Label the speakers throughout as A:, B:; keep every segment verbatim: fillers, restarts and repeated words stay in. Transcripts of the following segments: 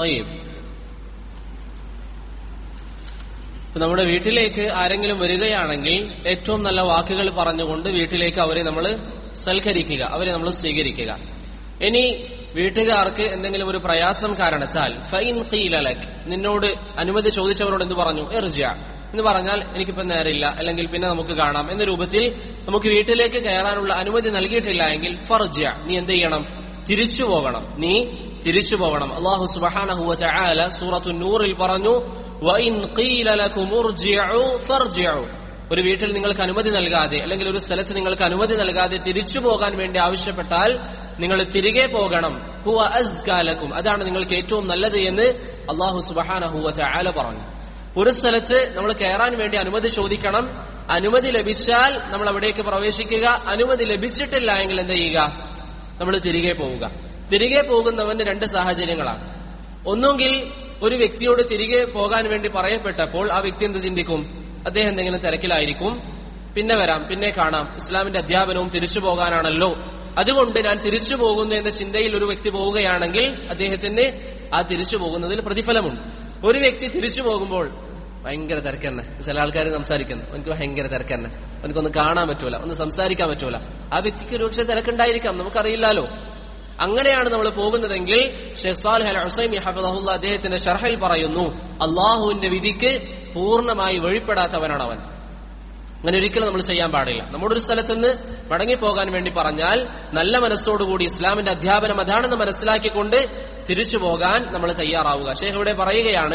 A: നമ്മുടെ വീട്ടിലേക്ക് ആരെങ്കിലും വരികയാണെങ്കിൽ ഏറ്റവും നല്ല വാക്കുകൾ പറഞ്ഞുകൊണ്ട് വീട്ടിലേക്ക് അവരെ നമ്മൾ സൽക്കരിക്കുക, അവരെ നമ്മൾ സ്വീകരിക്കുക. ഇനി വീട്ടുകാർക്ക് എന്തെങ്കിലും ഒരു പ്രയാസം കാരണത്താൽ ഫൈൻ ഖീല ലക്, നിന്നോട് അനുമതി ചോദിച്ചവരോട് എന്ത് പറഞ്ഞു, ഇർജിഅ എന്ന് പറഞ്ഞാൽ എനിക്കിപ്പോ നേരില്ല, അല്ലെങ്കിൽ പിന്നെ നമുക്ക് കാണാം എന്ന രൂപത്തിൽ നമുക്ക് വീട്ടിലേക്ക് കയറാനുള്ള അനുമതി നൽകിയിട്ടില്ല എങ്കിൽ ഫർജിഅ, നീ എന്ത് ചെയ്യണം, തിരിച്ചു പോകണം, നീ തിരിച്ചു പോകണം. അല്ലാഹു സുബ്ഹാനഹു വ തആല സൂറത്തുൻ നൂറിൽ പറഞ്ഞു, വഇൻ ഖീല ലകും ഇർജിഉ ഫർജിഉ, ഒരു വീട്ടിൽ നിങ്ങൾക്ക് അനുമതി നൽകാതെ അല്ലെങ്കിൽ ഒരു സ്ഥലത്ത് നിങ്ങൾക്ക് അനുമതി നൽകാതെ തിരിച്ചു പോകാൻ വേണ്ടി ആവശ്യപ്പെട്ടാൽ നിങ്ങൾ തിരികെ പോകണം. ഹുവ അസ്കാ ലകും, അതാണ് നിങ്ങൾക്ക് ഏറ്റവും നല്ലത് എന്ന് അല്ലാഹു സുബ്ഹാനഹു വ തആല പറഞ്ഞു. ഒരു സ്ഥലത്ത് നമ്മൾ കയറാൻ വേണ്ടി അനുമതി ചോദിക്കണം. അനുമതി ലഭിച്ചാൽ നമ്മൾ അവിടേക്ക് പ്രവേശിക്കുക. അനുമതി ലഭിച്ചിട്ടില്ല എങ്കിൽ എന്ത് ചെയ്യുക, നമ്മൾ തിരികെ പോവുക. തിരികെ പോകുന്നവന്റെ രണ്ട് സാഹചര്യങ്ങളാണ്. ഒന്നുകിൽ ഒരു വ്യക്തിയോട് തിരികെ പോകാൻ വേണ്ടി പറയപ്പെട്ടപ്പോൾ ആ വ്യക്തി എന്ത് ചിന്തിക്കും, അദ്ദേഹം എന്തെങ്കിലും തിരക്കിലായിരിക്കും, പിന്നെ വരാം, പിന്നെ കാണാം, ഇസ്ലാമിന്റെ അധ്യാപനവും തിരിച്ചു പോകാനാണല്ലോ, അതുകൊണ്ട് ഞാൻ തിരിച്ചു പോകുന്നു എന്ന ചിന്തയിൽ ഒരു വ്യക്തി പോവുകയാണെങ്കിൽ അദ്ദേഹത്തിന് ആ തിരിച്ചു പോകുന്നതിൽ പ്രതിഫലമുണ്ട്. ഒരു വ്യക്തി തിരിച്ചു പോകുമ്പോൾ ഭയങ്കര തിരക്കന്നെ, ചില ആൾക്കാർ സംസാരിക്കുന്നു, എനിക്ക് ഭയങ്കര തിരക്കന്നെ, എനിക്കൊന്ന് കാണാൻ പറ്റൂല, ഒന്ന് സംസാരിക്കാൻ പറ്റൂല, ആ വ്യക്തിക്ക് ഒരുപക്ഷെ തിരക്കുണ്ടായിരിക്കാം, നമുക്കറിയില്ലാലോ. അങ്ങനെയാണ് നമ്മൾ പോകുന്നതെങ്കിൽ ഷെയ്ഖ് സാലിഹ് അൽ ഉസൈമി ഹഫിളഹുല്ലാഹ് അദ്ദേഹത്തിന്റെ ശർഹിൽ പറയുന്നു, അള്ളാഹുവിന്റെ വിധിക്ക് പൂർണ്ണമായി വഴിപ്പെടാത്തവനാണ് അവൻ. അങ്ങനെ ഒരിക്കലും നമ്മൾ ചെയ്യാൻ പാടില്ല. നമ്മുടെ ഒരു സ്ഥലത്ത് നിന്ന് മടങ്ങിപ്പോകാൻ വേണ്ടി പറഞ്ഞാൽ നല്ല മനസ്സോടുകൂടി ഇസ്ലാമിന്റെ അധ്യാപനം അതാണെന്ന് മനസ്സിലാക്കിക്കൊണ്ട് തിരിച്ചു പോകാൻ നമ്മൾ തയ്യാറാവുക. ഷെയ്ഖ് ഇവിടെ പറയുകയാണ്,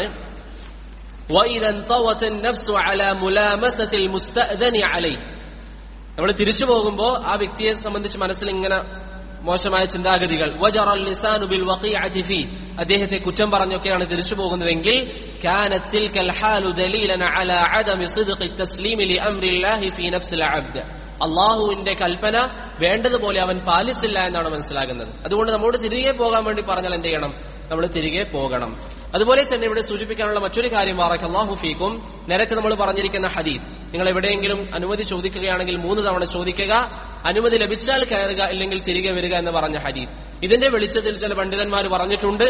A: നമ്മൾ തിരിച്ചു പോകുമ്പോ ആ വ്യക്തിയെ സംബന്ധിച്ച് മനസ്സിൽ ഇങ്ങനെ മോശമായ ചിന്താഗതികൾ, അദ്ദേഹത്തെ കുറ്റം പറഞ്ഞൊക്കെയാണ് തിരിച്ചു പോകുന്നതെങ്കിൽ അള്ളാഹുവിന്റെ കൽപ്പന വേണ്ടതുപോലെ അവൻ പാലിച്ചില്ല എന്നാണ് മനസ്സിലാകുന്നത്. അതുകൊണ്ട് നമ്മോട് തിരികെ പോകാൻ വേണ്ടി പറഞ്ഞാൽ എന്ത് ചെയ്യണം, നമ്മൾ തിരികെ പോകണം. അതുപോലെ തന്നെ ഇവിടെ സൂചിപ്പിക്കാനുള്ള മറ്റൊരു കാര്യം, ബാറക്കല്ലാഹു ഫീക്കും, നേരത്തെ നമ്മൾ പറഞ്ഞിരിക്കുന്ന ഹദീസ്, നിങ്ങൾ എവിടെയെങ്കിലും അനുമതി ചോദിക്കുകയാണെങ്കിൽ മൂന്ന് തവണ ചോദിക്കുക, അനുമതി ലഭിച്ചാൽ കയറുക, ഇല്ലെങ്കിൽ തിരികെ വരിക എന്ന് പറഞ്ഞ ഹദീസ്. ഇതിന്റെ വെളിച്ചത്തിൽ ചില പണ്ഡിതന്മാർ പറഞ്ഞിട്ടുണ്ട്,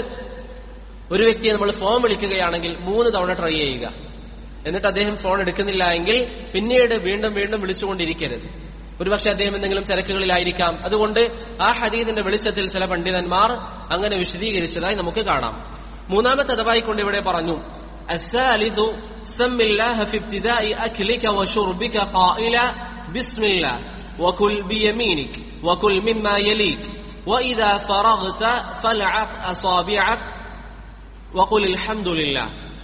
A: ഒരു വ്യക്തിയെ നമ്മൾ ഫോൺ വിളിക്കുകയാണെങ്കിൽ മൂന്ന് തവണ ട്രൈ ചെയ്യുക, എന്നിട്ട് അദ്ദേഹം ഫോൺ എടുക്കുന്നില്ല എങ്കിൽ പിന്നീട് വീണ്ടും വീണ്ടും വിളിച്ചുകൊണ്ടിരിക്കരുത്. ഒരുപക്ഷെ അദ്ദേഹം എന്തെങ്കിലും തിരക്കുകളിലായിരിക്കാം. അതുകൊണ്ട് ആ ഹദീസിന്റെ വെളിച്ചത്തിൽ ചില പണ്ഡിതന്മാർ അങ്ങനെ വിശദീകരിച്ചതായി നമുക്ക് കാണാം. മൂന്നാമത്തെ അഥവായിക്കൊണ്ട് ഇവിടെ പറഞ്ഞു, الثالث سم الله في ابتداء أكلك وشربك قائلا بسم الله وكل بيمينك وكل مما يليك وإذا فرغت فالعق أصابعك وقل الحمد لله.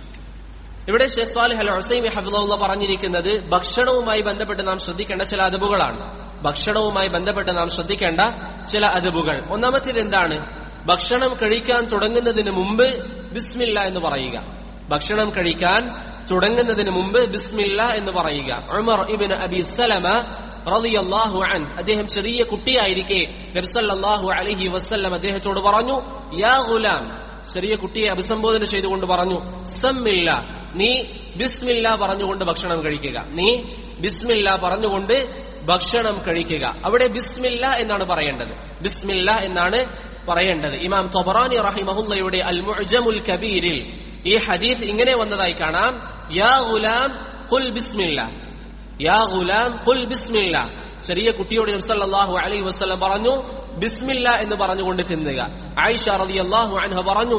A: ഇവിടെ ഷെയ്ഖ് സാലിഹ് അൽ ഉസൈമി ഹഫിളഹുല്ലാഹ് പറഞ്ഞിരിക്കുന്നത് ഭക്ഷണവുമായി ബന്ധപ്പെട്ട് നാം ശ്രദ്ധിക്കേണ്ട ചില അദബുകളാണ്. ഭക്ഷണവുമായി ബന്ധപ്പെട്ട് നാം ശ്രദ്ധിക്കേണ്ട ചില അദബുകൾ. ഒന്നാമത്തേത് എന്താണ്, ഭക്ഷണം കഴിക്കാൻ തുടങ്ങുന്നതിന് മുമ്പ് ബിസ്മില്ല എന്ന് പറയുക. ഭക്ഷണം കഴിക്കാൻ തുടങ്ങുന്നതിന് മുമ്പ് ബിസ്മില്ല എന്ന് പറയുക. ഉമർ ഇബ്നു അബി സലമ റളിയല്ലാഹു അൻഹു, അദ്ദേഹം ചെറിയ കുട്ടിയായിരിക്കെ നബി സല്ലല്ലാഹു അലൈഹി വസല്ലം അദ്ദേഹത്തോട് പറഞ്ഞു, യാ ഗുലാം, ചെറിയ കുട്ടിയെ അഭിസംബോധന ചെയ്തുകൊണ്ട് പറഞ്ഞു, സമ്മില്ല, നീ ബിസ്മില്ല പറഞ്ഞുകൊണ്ട് ഭക്ഷണം കഴിക്കുക, നീ ബിസ്മില്ല പറഞ്ഞുകൊണ്ട് ഭക്ഷണം കഴിക്കുക. അവിടെ ബിസ്മില്ല എന്നാണ് പറയേണ്ടത്, ബിസ്മില്ല എന്നാണ് പറയേണ്ടത്. ഇമാം ത്വബറാനി റഹിമഹുല്ലയുടെ അൽ മുഅ്ജമുൽ കബീരിൽ ഈ ഹദീസ് ഇങ്ങനെ വന്നതായി കാണാം, യാ ഗുലാം ഖുൽ ബിസ്മില്ല, യാ ഗുലാം ഖുൽ ബിസ്മില്ല. ചെറിയ കുട്ടിയോട് നബി സല്ലല്ലാഹു അലൈഹി വസല്ലം പറഞ്ഞു, ബിസ്മില്ല എന്ന് പറഞ്ഞുകൊണ്ട് തിന്നുക. ആയിഷ റളിയല്ലാഹു അൻഹ പറഞ്ഞു,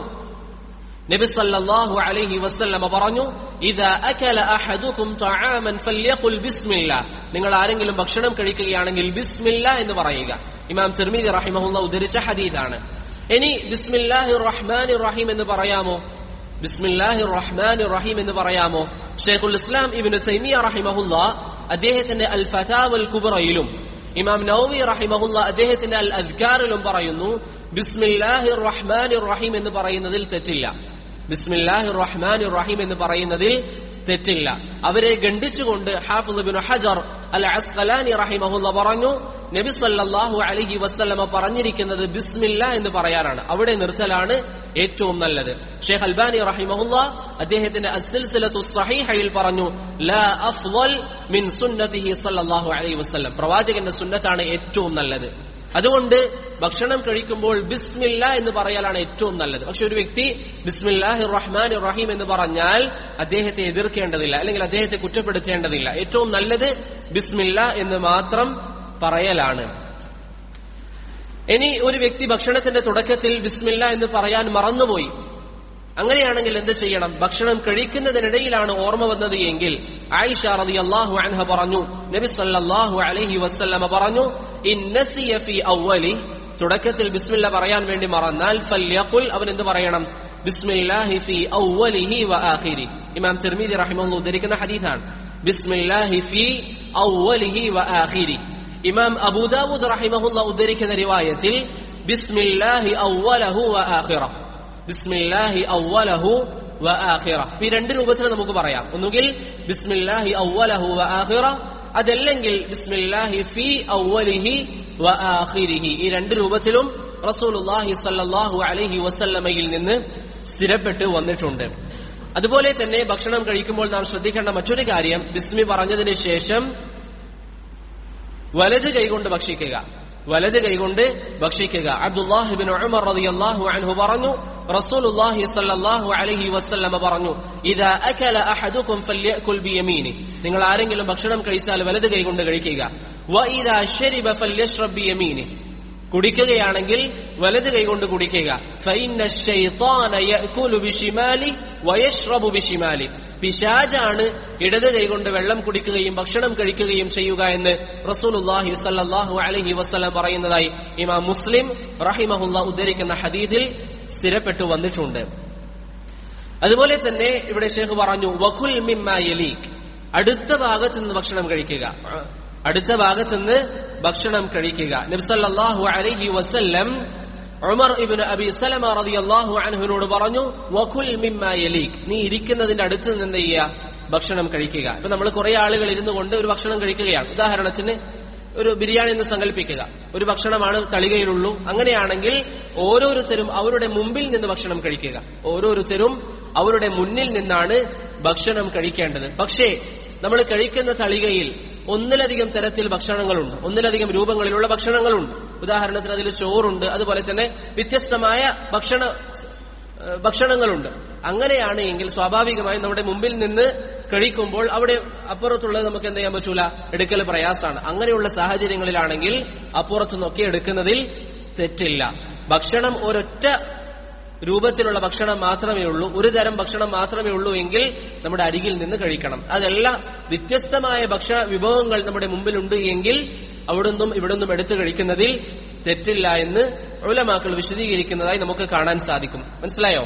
A: നബി സല്ലല്ലാഹു അലൈഹി വസല്ലം പറഞ്ഞു, ഇദാ അകല അഹദുകും തആമൻ ഫൽയഖുൽ ബിസ്മില്ല, നിങ്ങൾ ആരെങ്കിലും ഭക്ഷണം കഴിക്കുകയാണെങ്കിൽ ബിസ്മില്ല എന്ന് പറയുക. ഇമാം തിർമിദി റഹിമഹുല്ലാഹ് ഉദ്ധരിച്ച ഹദീസാണ്. ഇനി ബിസ്മില്ലാഹിർ റഹ്മാനിർ റഹീം എന്ന് പറയാമോ? ബിസ്മില്ലാഹിർ റഹ്മാനിർ റഹീം എന്ന് പറയാമോ? ശൈഖുൽ ഇസ്ലാം ഇബ്നു തൈമിയ റഹിമഹുല്ലാഹ് അദ്ദേഹത്തിന്റെ അൽ ഫതാവൽ കുബ്രയിലും ഇമാം നവവി റഹിമഹുല്ലാഹ് അദ്ദേഹത്തിന്റെ അൽ അദ്കാറിലും പറയുന്നു, ബിസ്മില്ലാഹിർ റഹ്മാനിർ റഹീം എന്ന് പറയുന്നതിൽ തെറ്റില്ല, ബിസ്മില്ലാഹിർ റഹ്മാനിർ റഹീം എന്ന് പറയുന്നതിൽ തെറ്റില്ല. അവരെ ഖണ്ഡിച്ചുകൊണ്ട് ഹാഫിദ് ഇബ്നു ഹജർ അൽ അസ്ഖലാനി റഹിമഹുല്ലാഹ് പറഞ്ഞു, നബി സല്ലല്ലാഹു അലൈഹി വസല്ലമ പറഞ്ഞിരിക്കുന്നത് ബിസ്മില്ല എന്ന് പറയാനാണ്, അവിടെ നിർത്തലാണ് ഏറ്റവും നല്ലത്. ഷെയ്ഖ് അൽബാനി റഹിമഹുല്ലാഹ് അദ്ദേഹത്തിന്റെ അസ്സിൽസിലത്തു സ്വഹീഹയിൽ പറഞ്ഞു, ലാ അഫ്ളൽ മിൻ സുന്നതിഹി സല്ലല്ലാഹു അലൈഹി വസല്ലം, പ്രവാചകന്റെ സുന്നത്താണ് ഏറ്റവും നല്ലത്. അതുകൊണ്ട് ഭക്ഷണം കഴിക്കുമ്പോൾ ബിസ്മില്ല എന്ന് പറയാനാണ് ഏറ്റവും നല്ലത്. പക്ഷെ ഒരു വ്യക്തി ബിസ്മില്ലാഹിർ റഹ്മാനിർ റഹീം എന്ന് പറഞ്ഞാൽ അദ്ദേഹത്തെ എതിർക്കേണ്ടതില്ല, അല്ലെങ്കിൽ അദ്ദേഹത്തെ കുറ്റപ്പെടുത്തേണ്ടതില്ല. ഏറ്റവും നല്ലത് ബിസ്മില്ല എന്ന് മാത്രം പറയലാണ്. ഇനി ഒരു വ്യക്തി ഭക്ഷണത്തിന്റെ തുടക്കത്തിൽ ബിസ്മില്ല എന്ന് പറയാൻ മറന്നുപോയി, അങ്ങനെയാണെങ്കിൽ എന്ത് ചെയ്യണം? ഭക്ഷണം കഴിക്കുന്നതിനിടയിലാണ് ഓർമ്മ വന്നത് എങ്കിൽ ആയിഷ റളിയല്ലാഹു അൻഹ പറഞ്ഞു, നബി സല്ലല്ലാഹു അലൈഹി വസല്ലമ പറഞ്ഞു, ഇന്നസിയ ഫീ അവ്വലി, തുടക്കത്തിൽ ബിസ്മില്ല പറയാൻ വേണ്ടി മറന്നാൽ ഫൽയഖുൽ, അവൻ എന്ത് പറയണം? ബിസ്മില്ലാഹി ഫീ അവ്വലിഹി വ ആഖിരി. ഇമാം തിർമിദി റഹിമഹുല്ലാഹു ഉദ്ധരിക്കുന്ന ഹദീസാണ് ബിസ്മില്ലാഹി ഫീ അവ്വലിഹി വ ആഖിരി. ഇമാം അബൂദാവൂദ് റഹിമഹുല്ലാഹു ഉദ്ധരിക്കുന്ന റിവായത്തിൽ ബിസ്മില്ലാഹി അവ്വലഹു വ ആഖിറ, ബിസ്മില്ലാഹി അവ്വലഹു വ ആഖിറ. ഈ രണ്ട് രൂപത്തിൽ നമുക്ക് പറയാം. ഒന്നുകിൽ ബിസ്മില്ലാഹി അവ്വലഹു വ ആഖിറ, അതല്ലെങ്കിൽ ബിസ്മില്ലാഹി ഫീ അവ്വലിഹി വ ആഖിരിഹി. ഈ രണ്ട് രൂപത്തിലും റസൂലുള്ളാഹി സ്വല്ലല്ലാഹു അലൈഹി വസല്ലമയിൽ നിന്ന് സ്ഥിരപ്പെട്ട് വന്നിട്ടുണ്ട്. അതുപോലെ തന്നെ ഭക്ഷണം കഴിക്കുമ്പോൾ നാം ശ്രദ്ധിക്കേണ്ട മറ്റൊരു കാര്യം, ബിസ്മി പറഞ്ഞതിന് ശേഷം വലത് കൈകൊണ്ട് ഭക്ഷിക്കുക, വലത് കൈകൊണ്ട് ഭക്ഷിക്കുക. അബ്ദുല്ലാഹ് ഇബ്നു ഉമർ റളിയല്ലാഹു അൻഹു പറഞ്ഞു, റസൂലുള്ളാഹി സ്വല്ലല്ലാഹു അലൈഹി വസല്ലമ പറഞ്ഞു, ഇദാ അകല അഹദുകും ഫല്യഅകുൽ ബിയമീനി, നിങ്ങൾ ആരെങ്കിലും ഭക്ഷണം കഴിച്ചാൽ വലത് കൈകൊണ്ട് കഴിക്കുക. വ ഇദാ ശരിബ ഫല്യശ്റബ് ബിയമീനി, കുടിക്കുകയാണെങ്കിൽ വലത് കൈകൊണ്ട് കുടിക്കുക. ഫഇന്ന ശൈത്താന യഅകുലു ബിശിമാലി വയശ്റബു ബിശിമാലി, പിശാചാണ് ഇടത് കൈകൊണ്ട് വെള്ളം കുടിക്കുകയും ഭക്ഷണം കഴിക്കുകയും ചെയ്യുക എന്ന് റസൂലുള്ളാഹി സ്വല്ലല്ലാഹു അലൈഹി വസല്ലം പറയുന്നതായി ഇമാം മുസ്ലിം റഹിമഹുല്ലാഹ് ഉദ്ധരിക്കുന്ന ഹദീസിൽ സ്ഥിരപ്പെട്ടു വന്നിട്ടുണ്ട്. അതുപോലെ തന്നെ ഇവിടെ ശൈഖ് പറഞ്ഞു, വകുൽ മിമ്മാ യലീക്, അടുത്ത ഭാഗത്ത് നിന്ന് ഭക്ഷണം കഴിക്കുക, അടുത്ത ഭാഗത്ത് നിന്ന് ഭക്ഷണം കഴിക്കുക. നബി സല്ലല്ലാഹു അലൈഹി വസല്ലം ഉമർ ഇബ്നു അബി സലമ റളിയല്ലാഹു അൻഹുവിനോട് പറഞ്ഞു, വകുൽ മിമ്മാ യലീക്, നീ ഇരിക്കുന്നതിന്റെ അടുത്ത് നിന്ന് ചെയ്യുക, ഭക്ഷണം കഴിക്കുക. ഇപ്പൊ നമ്മൾ കുറെ ആളുകൾ ഇരുന്നു കൊണ്ട് ഒരു ഭക്ഷണം കഴിക്കുകയാണ്. ഉദാഹരണത്തിന് ഒരു ബിരിയാണി എന്ന് സങ്കല്പിക്കുക, ഒരു ഭക്ഷണമാണ് തളികയിലുള്ളൂ. അങ്ങനെയാണെങ്കിൽ ഓരോരുത്തരും അവരുടെ മുമ്പിൽ നിന്ന് ഭക്ഷണം കഴിക്കുക, ഓരോരുത്തരും അവരുടെ മുന്നിൽ നിന്നാണ് ഭക്ഷണം കഴിക്കേണ്ടത്. പക്ഷേ നമ്മൾ കഴിക്കുന്ന തളികയിൽ ഒന്നിലധികം തരത്തിൽ ഭക്ഷണങ്ങളുണ്ട്, ഒന്നിലധികം രൂപങ്ങളിലുള്ള ഭക്ഷണങ്ങളുണ്ട്. ഉദാഹരണത്തിന് അതിൽ ചോറുണ്ട്, അതുപോലെ തന്നെ വ്യത്യസ്തമായ ഭക്ഷണ ഭക്ഷണങ്ങളുണ്ട്. അങ്ങനെയാണ് എങ്കിൽ സ്വാഭാവികമായും നമ്മുടെ മുമ്പിൽ നിന്ന് കഴിക്കുമ്പോൾ അവിടെ അപ്പുറത്തുള്ളത് നമുക്ക് എന്ത് ചെയ്യാൻ പറ്റൂല, എടുക്കൽ പ്രയാസമാണ്. അങ്ങനെയുള്ള സാഹചര്യങ്ങളിലാണെങ്കിൽ അപ്പുറത്തു നിന്നൊക്കെ എടുക്കുന്നതിൽ തെറ്റില്ല. ഭക്ഷണം ഒരൊറ്റ രൂപത്തിലുള്ള ഭക്ഷണം മാത്രമേ ഉള്ളൂ, ഒരു തരം ഭക്ഷണം മാത്രമേ ഉള്ളൂ എങ്കിൽ നമ്മുടെ അരികിൽ നിന്ന് കഴിക്കണം. അതല്ല, വ്യത്യസ്തമായ ഭക്ഷണ വിഭവങ്ങൾ നമ്മുടെ മുമ്പിലുണ്ട് എങ്കിൽ അവിടുന്നും ഇവിടുന്നും എടുത്തു കഴിക്കുന്നതിൽ തെറ്റില്ല എന്ന് ഉലമാക്കൾ വിശദീകരിക്കുന്നതായി നമുക്ക് കാണാൻ സാധിക്കും. മനസ്സിലായോ?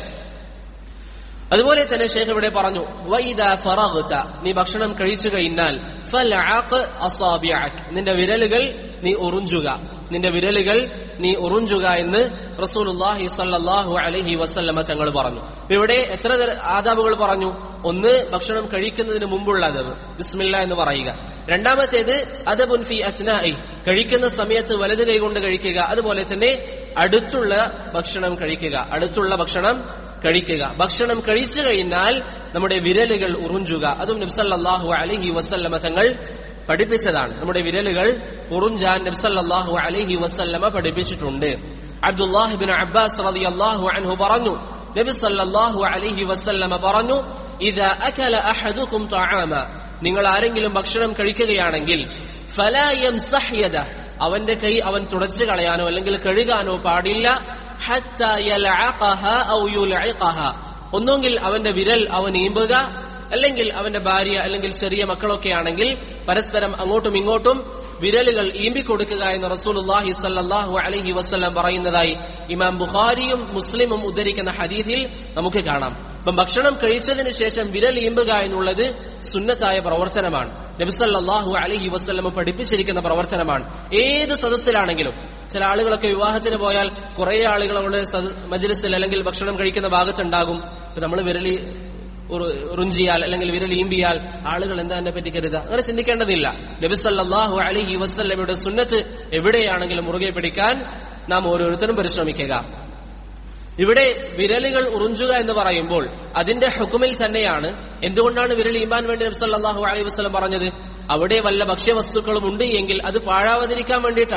A: അതുപോലെ തന്നെ ശൈഖ് ഇവിടെ പറഞ്ഞു, വഇദാ ഫറഗ്ത, നീ ഭക്ഷണം കഴിച്ചു കഴിഞ്ഞാൽ ഫൽഅഖ് അസാബിഅക്, നിന്റെ വിരലുകൾ നീ ഉറുഞ്ചുക, നിന്റെ വിരലുകൾ നീ ഉറുഞ്ചുക എന്ന് റസൂലുള്ളാഹി സ്വല്ലല്ലാഹു അലൈഹി വസല്ലമ തങ്ങൾ പറഞ്ഞു. ഇവിടെ എത്ര ആദാബുകൾ പറഞ്ഞു? ഒന്ന്, ഭക്ഷണം കഴിക്കുന്നതിന് മുമ്പുള്ള അദബ്, ബിസ്മില്ല എന്ന് പറയുക. രണ്ടാമത്തേത് അദബുൻ ഫി അസ്നാഇ, കഴിക്കുന്ന സമയത്ത് വലത് കൈകൊണ്ട് കഴിക്കുക. അതുപോലെ തന്നെ അടുത്തുള്ള ഭക്ഷണം കഴിക്കുക, അടുത്തുള്ള ഭക്ഷണം കഴിക്കുക. ഭക്ഷണം കഴിച്ചു കഴിഞ്ഞാൽ നമ്മുടെ വിരലുകൾ ഉറുഞ്ചുക, അതും നബി സല്ലല്ലാഹു അലൈഹി വസല്ലമ തങ്ങൾ പഠിപ്പിച്ചതാണ്. നമ്മുടെ വിരലുകൾ ഉറുഞ്ചാൻ നബി സല്ലല്ലാഹു അലൈഹി വസല്ലമ പഠിപ്പിച്ചിട്ടുണ്ട്. അബ്ദുല്ലാഹ് ഇബ്നു അബ്ബാസ് റളിയല്ലാഹു അൻഹു പറഞ്ഞു, നബി സല്ലല്ലാഹു അലൈഹി വസല്ലമ പറഞ്ഞു, ഇദാ അകല അഹദുകും തആമ, നിങ്ങൾ ആരെങ്കിലും ഭക്ഷണം കഴിക്കുകയാണെങ്കിൽ ഫലാ യംസഹ് യദഹ്, അവന്റെ കൈ അവൻ തുടച്ചു കളയാനോ അല്ലെങ്കിൽ കഴുകാനോ പാടില്ല. ഹത്താ യൽഅഖഹ ഔ യുൽഇഖഹ, ഒന്നുകിൽ അവന്റെ വിരൽ അവൻ ഈമ്പുക, അല്ലെങ്കിൽ അവന്റെ ഭാര്യ അല്ലെങ്കിൽ ചെറിയ മക്കളൊക്കെ ആണെങ്കിൽ പരസ്പരം അങ്ങോട്ടും ഇങ്ങോട്ടും വിരലുകൾ ഈമ്പിക്കൊടുക്കുക എന്ന് റസൂലുള്ളാഹി സ്വല്ലല്ലാഹു അലൈഹി വസല്ലം പറയുന്നതായി ഇമാം ബുഖാരിയും മുസ്ലിമും ഉദ്ധരിക്കുന്ന ഹദീസിൽ നമുക്ക് കാണാം. അപ്പം ഭക്ഷണം കഴിച്ചതിന് ശേഷം വിരൽ ഈമ്പുക എന്നുള്ളത് സുന്നത്തായ പ്രവർത്തനമാണ്, നബി സല്ലല്ലാഹു അലൈഹി വസല്ലം പഠിപ്പിച്ചിരിക്കുന്ന പ്രവർത്തനമാണ്. ഏത് സദസ്സിലാണെങ്കിലും, ചില ആളുകളൊക്കെ വിവാഹത്തിന് പോയാൽ കുറെ ആളുകൾ അവരുടെ മജ്ലിസിൽ അല്ലെങ്കിൽ ഭക്ഷണം കഴിക്കുന്ന ഭാഗത്തുണ്ടാകും. നമ്മൾ വിരലി ഉറുഞ്ചിയാൽ അല്ലെങ്കിൽ വിരൽ ഈമ്പിയാൽ ആളുകൾ എന്താ എന്നെ പറ്റി കരുതുക? അങ്ങനെ ചിന്തിക്കേണ്ടതില്ല. നബി സല്ലല്ലാഹു അലൈഹി വസല്ലമയുടെ സുന്നത്ത് എവിടെയാണെങ്കിലും മുറുകെ പിടിക്കാൻ നാം ഓരോരുത്തരും പരിശ്രമിക്കുക. ഇവിടെ വിരലുകൾ ഉറുഞ്ചുക എന്ന് പറയുമ്പോൾ അതിന്റെ ഹുക്കുമിൽ തന്നെയാണ്. എന്തുകൊണ്ടാണ് വിരൽ ഈമ്പാൻ വേണ്ടി നബി സല്ലല്ലാഹു അലൈഹി വസല്ലം പറഞ്ഞത്? അവിടെ വല്ല ഭക്ഷ്യവസ്തുക്കളും ഉണ്ട് എങ്കിൽ അത് പാഴാവാതിരിക്കാൻ വേണ്ടിയിട്ടാണ്.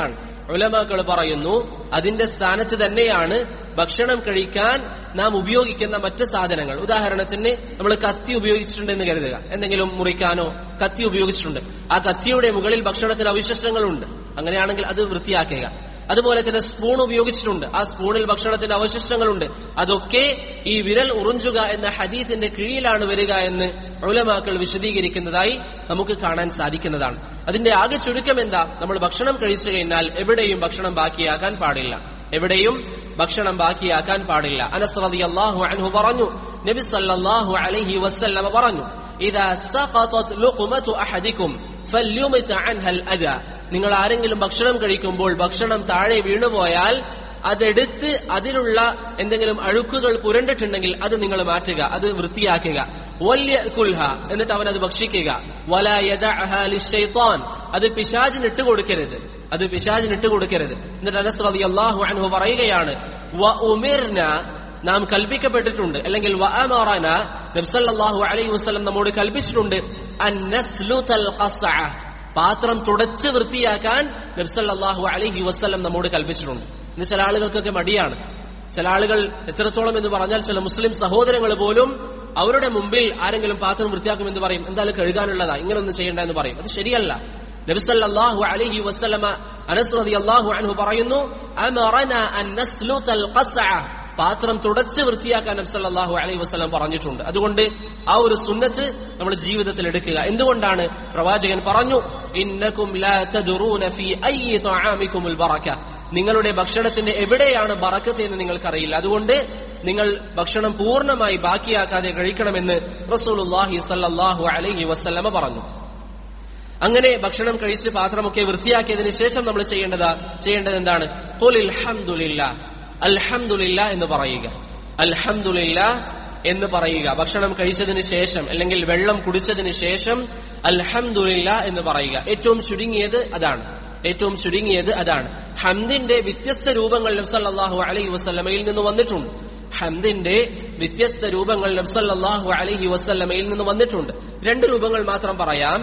A: ഉലമാക്കൾ പറയുന്നു അതിന്റെ സ്ഥാനത്ത് തന്നെയാണ് ഭക്ഷണം കഴിക്കാൻ നാം ഉപയോഗിക്കുന്ന മറ്റ് സാധനങ്ങൾ. ഉദാഹരണത്തിന് നമ്മൾ കത്തി ഉപയോഗിച്ചിട്ടുണ്ടെന്ന് കരുതുക, എന്തെങ്കിലും മുറിക്കാനോ കത്തി ഉപയോഗിച്ചിട്ടുണ്ട്, ആ കത്തിയുടെ മുകളിൽ ഭക്ഷണത്തിന് അവശിഷ്ടങ്ങളുണ്ട്, അങ്ങനെയാണെങ്കിൽ അത് വൃത്തിയാക്കുക. അതുപോലെ തന്നെ സ്പൂൺ ഉപയോഗിച്ചിട്ടുണ്ട്, ആ സ്പൂണിൽ ഭക്ഷണത്തിന്റെ അവശിഷ്ടങ്ങളുണ്ട്, അതൊക്കെ ഈ വിരൽ ഉറിഞ്ചുക എന്ന ഹദീത്തിന്റെ കീഴിലാണ് വരിക എന്ന് ഉലമാക്കൾ വിശദീകരിക്കുന്നതായി നമുക്ക് കാണാൻ സാധിക്കുന്നതാണ്. അതിന്റെ ആകെ ചുരുക്കം എന്താ? നമ്മൾ ഭക്ഷണം കഴിച്ചു കഴിഞ്ഞാൽ എവിടെയും ഭക്ഷണം ബാക്കിയാക്കാൻ പാടില്ല, എവിടെയും ഭക്ഷണം ബാക്കിയാക്കാൻ പാടില്ല. അനസ് റളിയല്ലാഹു അൻഹു പറഞ്ഞു, നബി സല്ലല്ലാഹു അലൈഹി വസല്ലമ പറഞ്ഞു, ഇദാ സഖതത് ലുഖ്മതു അഹദികും ഫല്യുമിത് അൻഹൽ അദാ. നിങ്ങൾ ആരെങ്കിലും ഭക്ഷണം കഴിക്കുമ്പോൾ ഭക്ഷണം താഴെ വീണുപോയാൽ അതെടുത്ത് അതിലുള്ള എന്തെങ്കിലും അഴുക്കുകൾ പുരണ്ടിട്ടുണ്ടെങ്കിൽ അത് നിങ്ങൾ മാറ്റുക, അത് വൃത്തിയാക്കുക. വല്യകുൽഹ, എന്നിട്ട് അവൻ അത് ഭക്ഷിക്കുക. വലാ യദഅഹാ ലിശ്ശൈത്താൻ, അത് പിശാചിന് ഇട്ടുകൊടുക്കരുത്, അത് പിശാചിന് ഇട്ടുകൊടുക്കരുത്. എന്നിട്ട് അനസ് റളിയല്ലാഹു അൻഹു പറയുകയാണ്, വ ഉമിർന, നാം കൽപ്പിക്കപ്പെട്ടിട്ടുണ്ട്, അല്ലെങ്കിൽ വ അമറന, നബി സല്ലല്ലാഹു അലൈഹി വസല്ലം നമ്മോട് കൽപ്പിച്ചിട്ടുണ്ട്, അൻ നസ്ലുതൽ ഖസ്അ, പാത്രം തുടച്ച് വൃത്തിയാക്കാൻ നബി സല്ലല്ലാഹു അലൈഹി വസല്ലം നമ്മോട് കൽപ്പിച്ചിട്ടുണ്ട്. ഇന്ന് ചില ആളുകൾക്കൊക്കെ മടിയാണ്. ചില ആളുകൾ എത്രത്തോളം എന്ന് പറഞ്ഞാൽ ചില മുസ്ലിം സഹോദരങ്ങൾ പോലും അവരുടെ മുമ്പിൽ ആരെങ്കിലും പാത്രം വൃത്തിയാക്കുമെന്ന് പറയും, എന്തായാലും കഴുകാനുള്ളതാ, ഇങ്ങനൊന്നും ചെയ്യേണ്ട എന്ന് പറയും. അത് ശരിയല്ല. നബി സല്ലല്ലാഹു അലൈഹി വസല്ലമ അനസ് റളിയല്ലാഹു അൻഹു പറയുന്നു, അമറന അൻ നസ്ലുതൽ ഖസ്അ, പാത്രം തുടച്ച് വൃത്തിയാക്കാൻ നബി സല്ലല്ലാഹു അലൈഹി വസല്ലം പറഞ്ഞിട്ടുണ്ട്. അതുകൊണ്ട് ആ ഒരു സുന്നത്ത് നമ്മൾ ജീവിതത്തിൽ എടുക്കുക. എന്തുകൊണ്ടാണ്? പ്രവാചകൻ പറഞ്ഞു, ഇന്നകും ലാ തദ്റൂന ഫീ അയ്യി തആമികുമുൽ ബറക, നിങ്ങളുടെ ഭക്ഷണത്തിന്റെ എവിടെയാണ് ബറക്കത്ത് എന്ന് നിങ്ങൾക്കറിയില്ല, അതുകൊണ്ട് നിങ്ങൾ ഭക്ഷണം പൂർണ്ണമായി ബാക്കിയാക്കാതെ കഴിക്കണമെന്ന് റസൂലുള്ളാഹി സ്വല്ലല്ലാഹു അലൈഹി വസല്ലമ പറഞ്ഞു. അങ്ങനെ ഭക്ഷണം കഴിച്ച് പാത്രമൊക്കെ വൃത്തിയാക്കിയതിനു ശേഷം നമ്മൾ ചെയ്യേണ്ടതാ ചെയ്യേണ്ടത് എന്താണ്? ഖുലിൽ ഹംദുലില്ലാഹ്, അൽഹംദുലില്ലാഹ് എന്ന് പറയുക, അൽഹംദുലില്ലാഹ് എന്ന് പറയുക. ഭക്ഷണം കഴിച്ചതിന് ശേഷം അല്ലെങ്കിൽ വെള്ളം കുടിച്ചതിന് ശേഷം അൽഹംദുലില്ലാഹ് എന്ന് പറയുക. ഏറ്റവും ചുരുങ്ങിയത് അതാണ്, ഏറ്റവും ചുരുങ്ങിയത് അതാണ്. ഹംദിന്റെ വ്യത്യസ്ത രൂപങ്ങൾ നബി സല്ലല്ലാഹു അലൈഹി വസല്ലമയിൽ നിന്ന് വന്നിട്ടുണ്ട്. ഹംദിന്റെ വ്യത്യസ്ത രൂപങ്ങൾ നബി സല്ലല്ലാഹു അലൈഹി വസല്ലമയിൽ നിന്ന് വന്നിട്ടുണ്ട്. രണ്ട് രൂപങ്ങൾ മാത്രം പറയാം.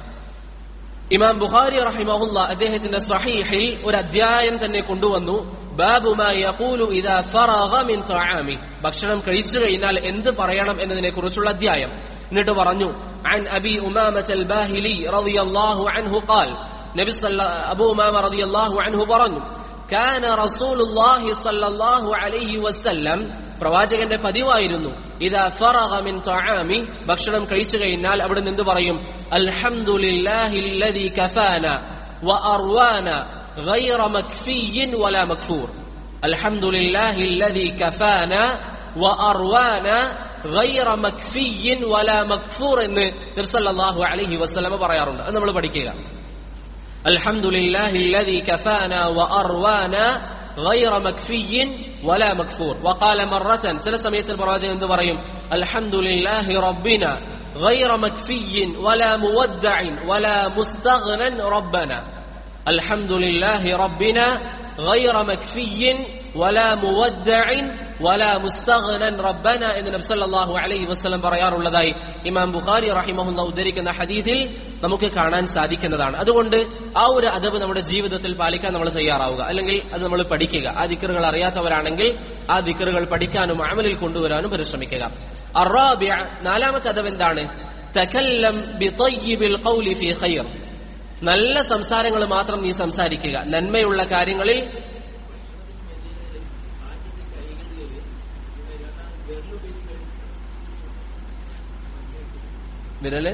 A: ഇമാം ബുഖാരി റഹിമഹുല്ലാ അദ്ദേഹത്തിന്റെ സ്വഹീഹിൽ ഒരു അധ്യായം തന്നെ കൊണ്ടുവന്നു, ബാബു മാ യഖൂലു ഇദാ ഫറഗ മിൻ തആമി, ഭക്ഷണം കഴിച്ചു കഴിഞ്ഞാൽ എന്ത് പറയണം എന്നതിനെ കുറിച്ചുള്ള അധ്യായം. എന്നിട്ട് പറഞ്ഞു, അൻ അബി ഉമാമത്തുൽ ബാഹിലി റളിയല്ലാഹു അൻഹു ഖാൽ, നബി അബൂ ഉമാമ റളിയല്ലാഹു അൻഹു പറഞ്ഞു, കാന റസൂലുള്ളാഹി സ്വല്ലല്ലാഹു അലൈഹി വസല്ലം, പ്രവാചകന്റെ പതിവായിരുന്നു, ഇദാ ഫറഗ മിൻ തആമി, ഭക്ഷണം കഴിച്ചു കഴിഞ്ഞാൽ അവിടെ നിന്ന് പറയും, അൽഹംദുലില്ലാഹില്ലദീ കഫാന വ അർവാന ഗൈറ മക്ഫിയ്യിൻ വലാ മക്ഫൂർ. അൽഹംദുലില്ലാഹില്ലദീ കഫാന വ അർവാന ഗൈറ മക്ഫിയ്യിൻ വലാ മക്ഫൂർ എന്ന് നബി സല്ലല്ലാഹു അലൈഹി വസല്ലം പറയാറുണ്ട്. അത് നമ്മൾ പഠിക്കുക. അൽഹംദുലില്ലാഹില്ലദീ കഫാന വ അർവാന غير مكفي ولا مكفور. وقال مرة, ചില സമയത്തിൽ പ്രവാചകൻ എന്ത് പറയും? الحمدلله ربنا غير مكفي ولا مودع ولا مستغنى ربنا. الحمدلله ربنا غير مكفي ولا مودع ولا مستغنى ربنا എന്ന് നബി സല്ലല്ലാഹു അലൈഹി വസല്ലം പറയാറുള്ളതായി ഇമാം ബുഖാരി റഹിമഹുല്ലാഹു ഉദ്ധരിക്കുന്ന ഹദീസിൽ നമുക്ക് കാണാൻ സാധിക്കുന്നതാണ്. അതുകൊണ്ട് ആ ഒരു അദബ് നമ്മുടെ ജീവിതത്തിൽ പാലിക്കാൻ നമ്മൾ തയ്യാറാവുക, അല്ലെങ്കിൽ അത് നമ്മൾ പഠിക്കുക. ആ ദിക്റുകൾ അറിയാത്തവരാണെങ്കിൽ ആ ദിക്റുകൾ പഠിക്കാനും അമലിൽ കൊണ്ടുവരാനും പരിശ്രമിക്കുക. അർറാബിഅ, നാലാമത്തെ അദബ് എന്താണ്? തകല്ലം ബിതയ്യിബിൽ ഖൗലി ഫീ ഖൈർ, നല്ല സംസാരങ്ങൾ മാത്രം നീ സംസാരിക്കുക, നന്മയുള്ള കാര്യങ്ങളിൽ. വിരല്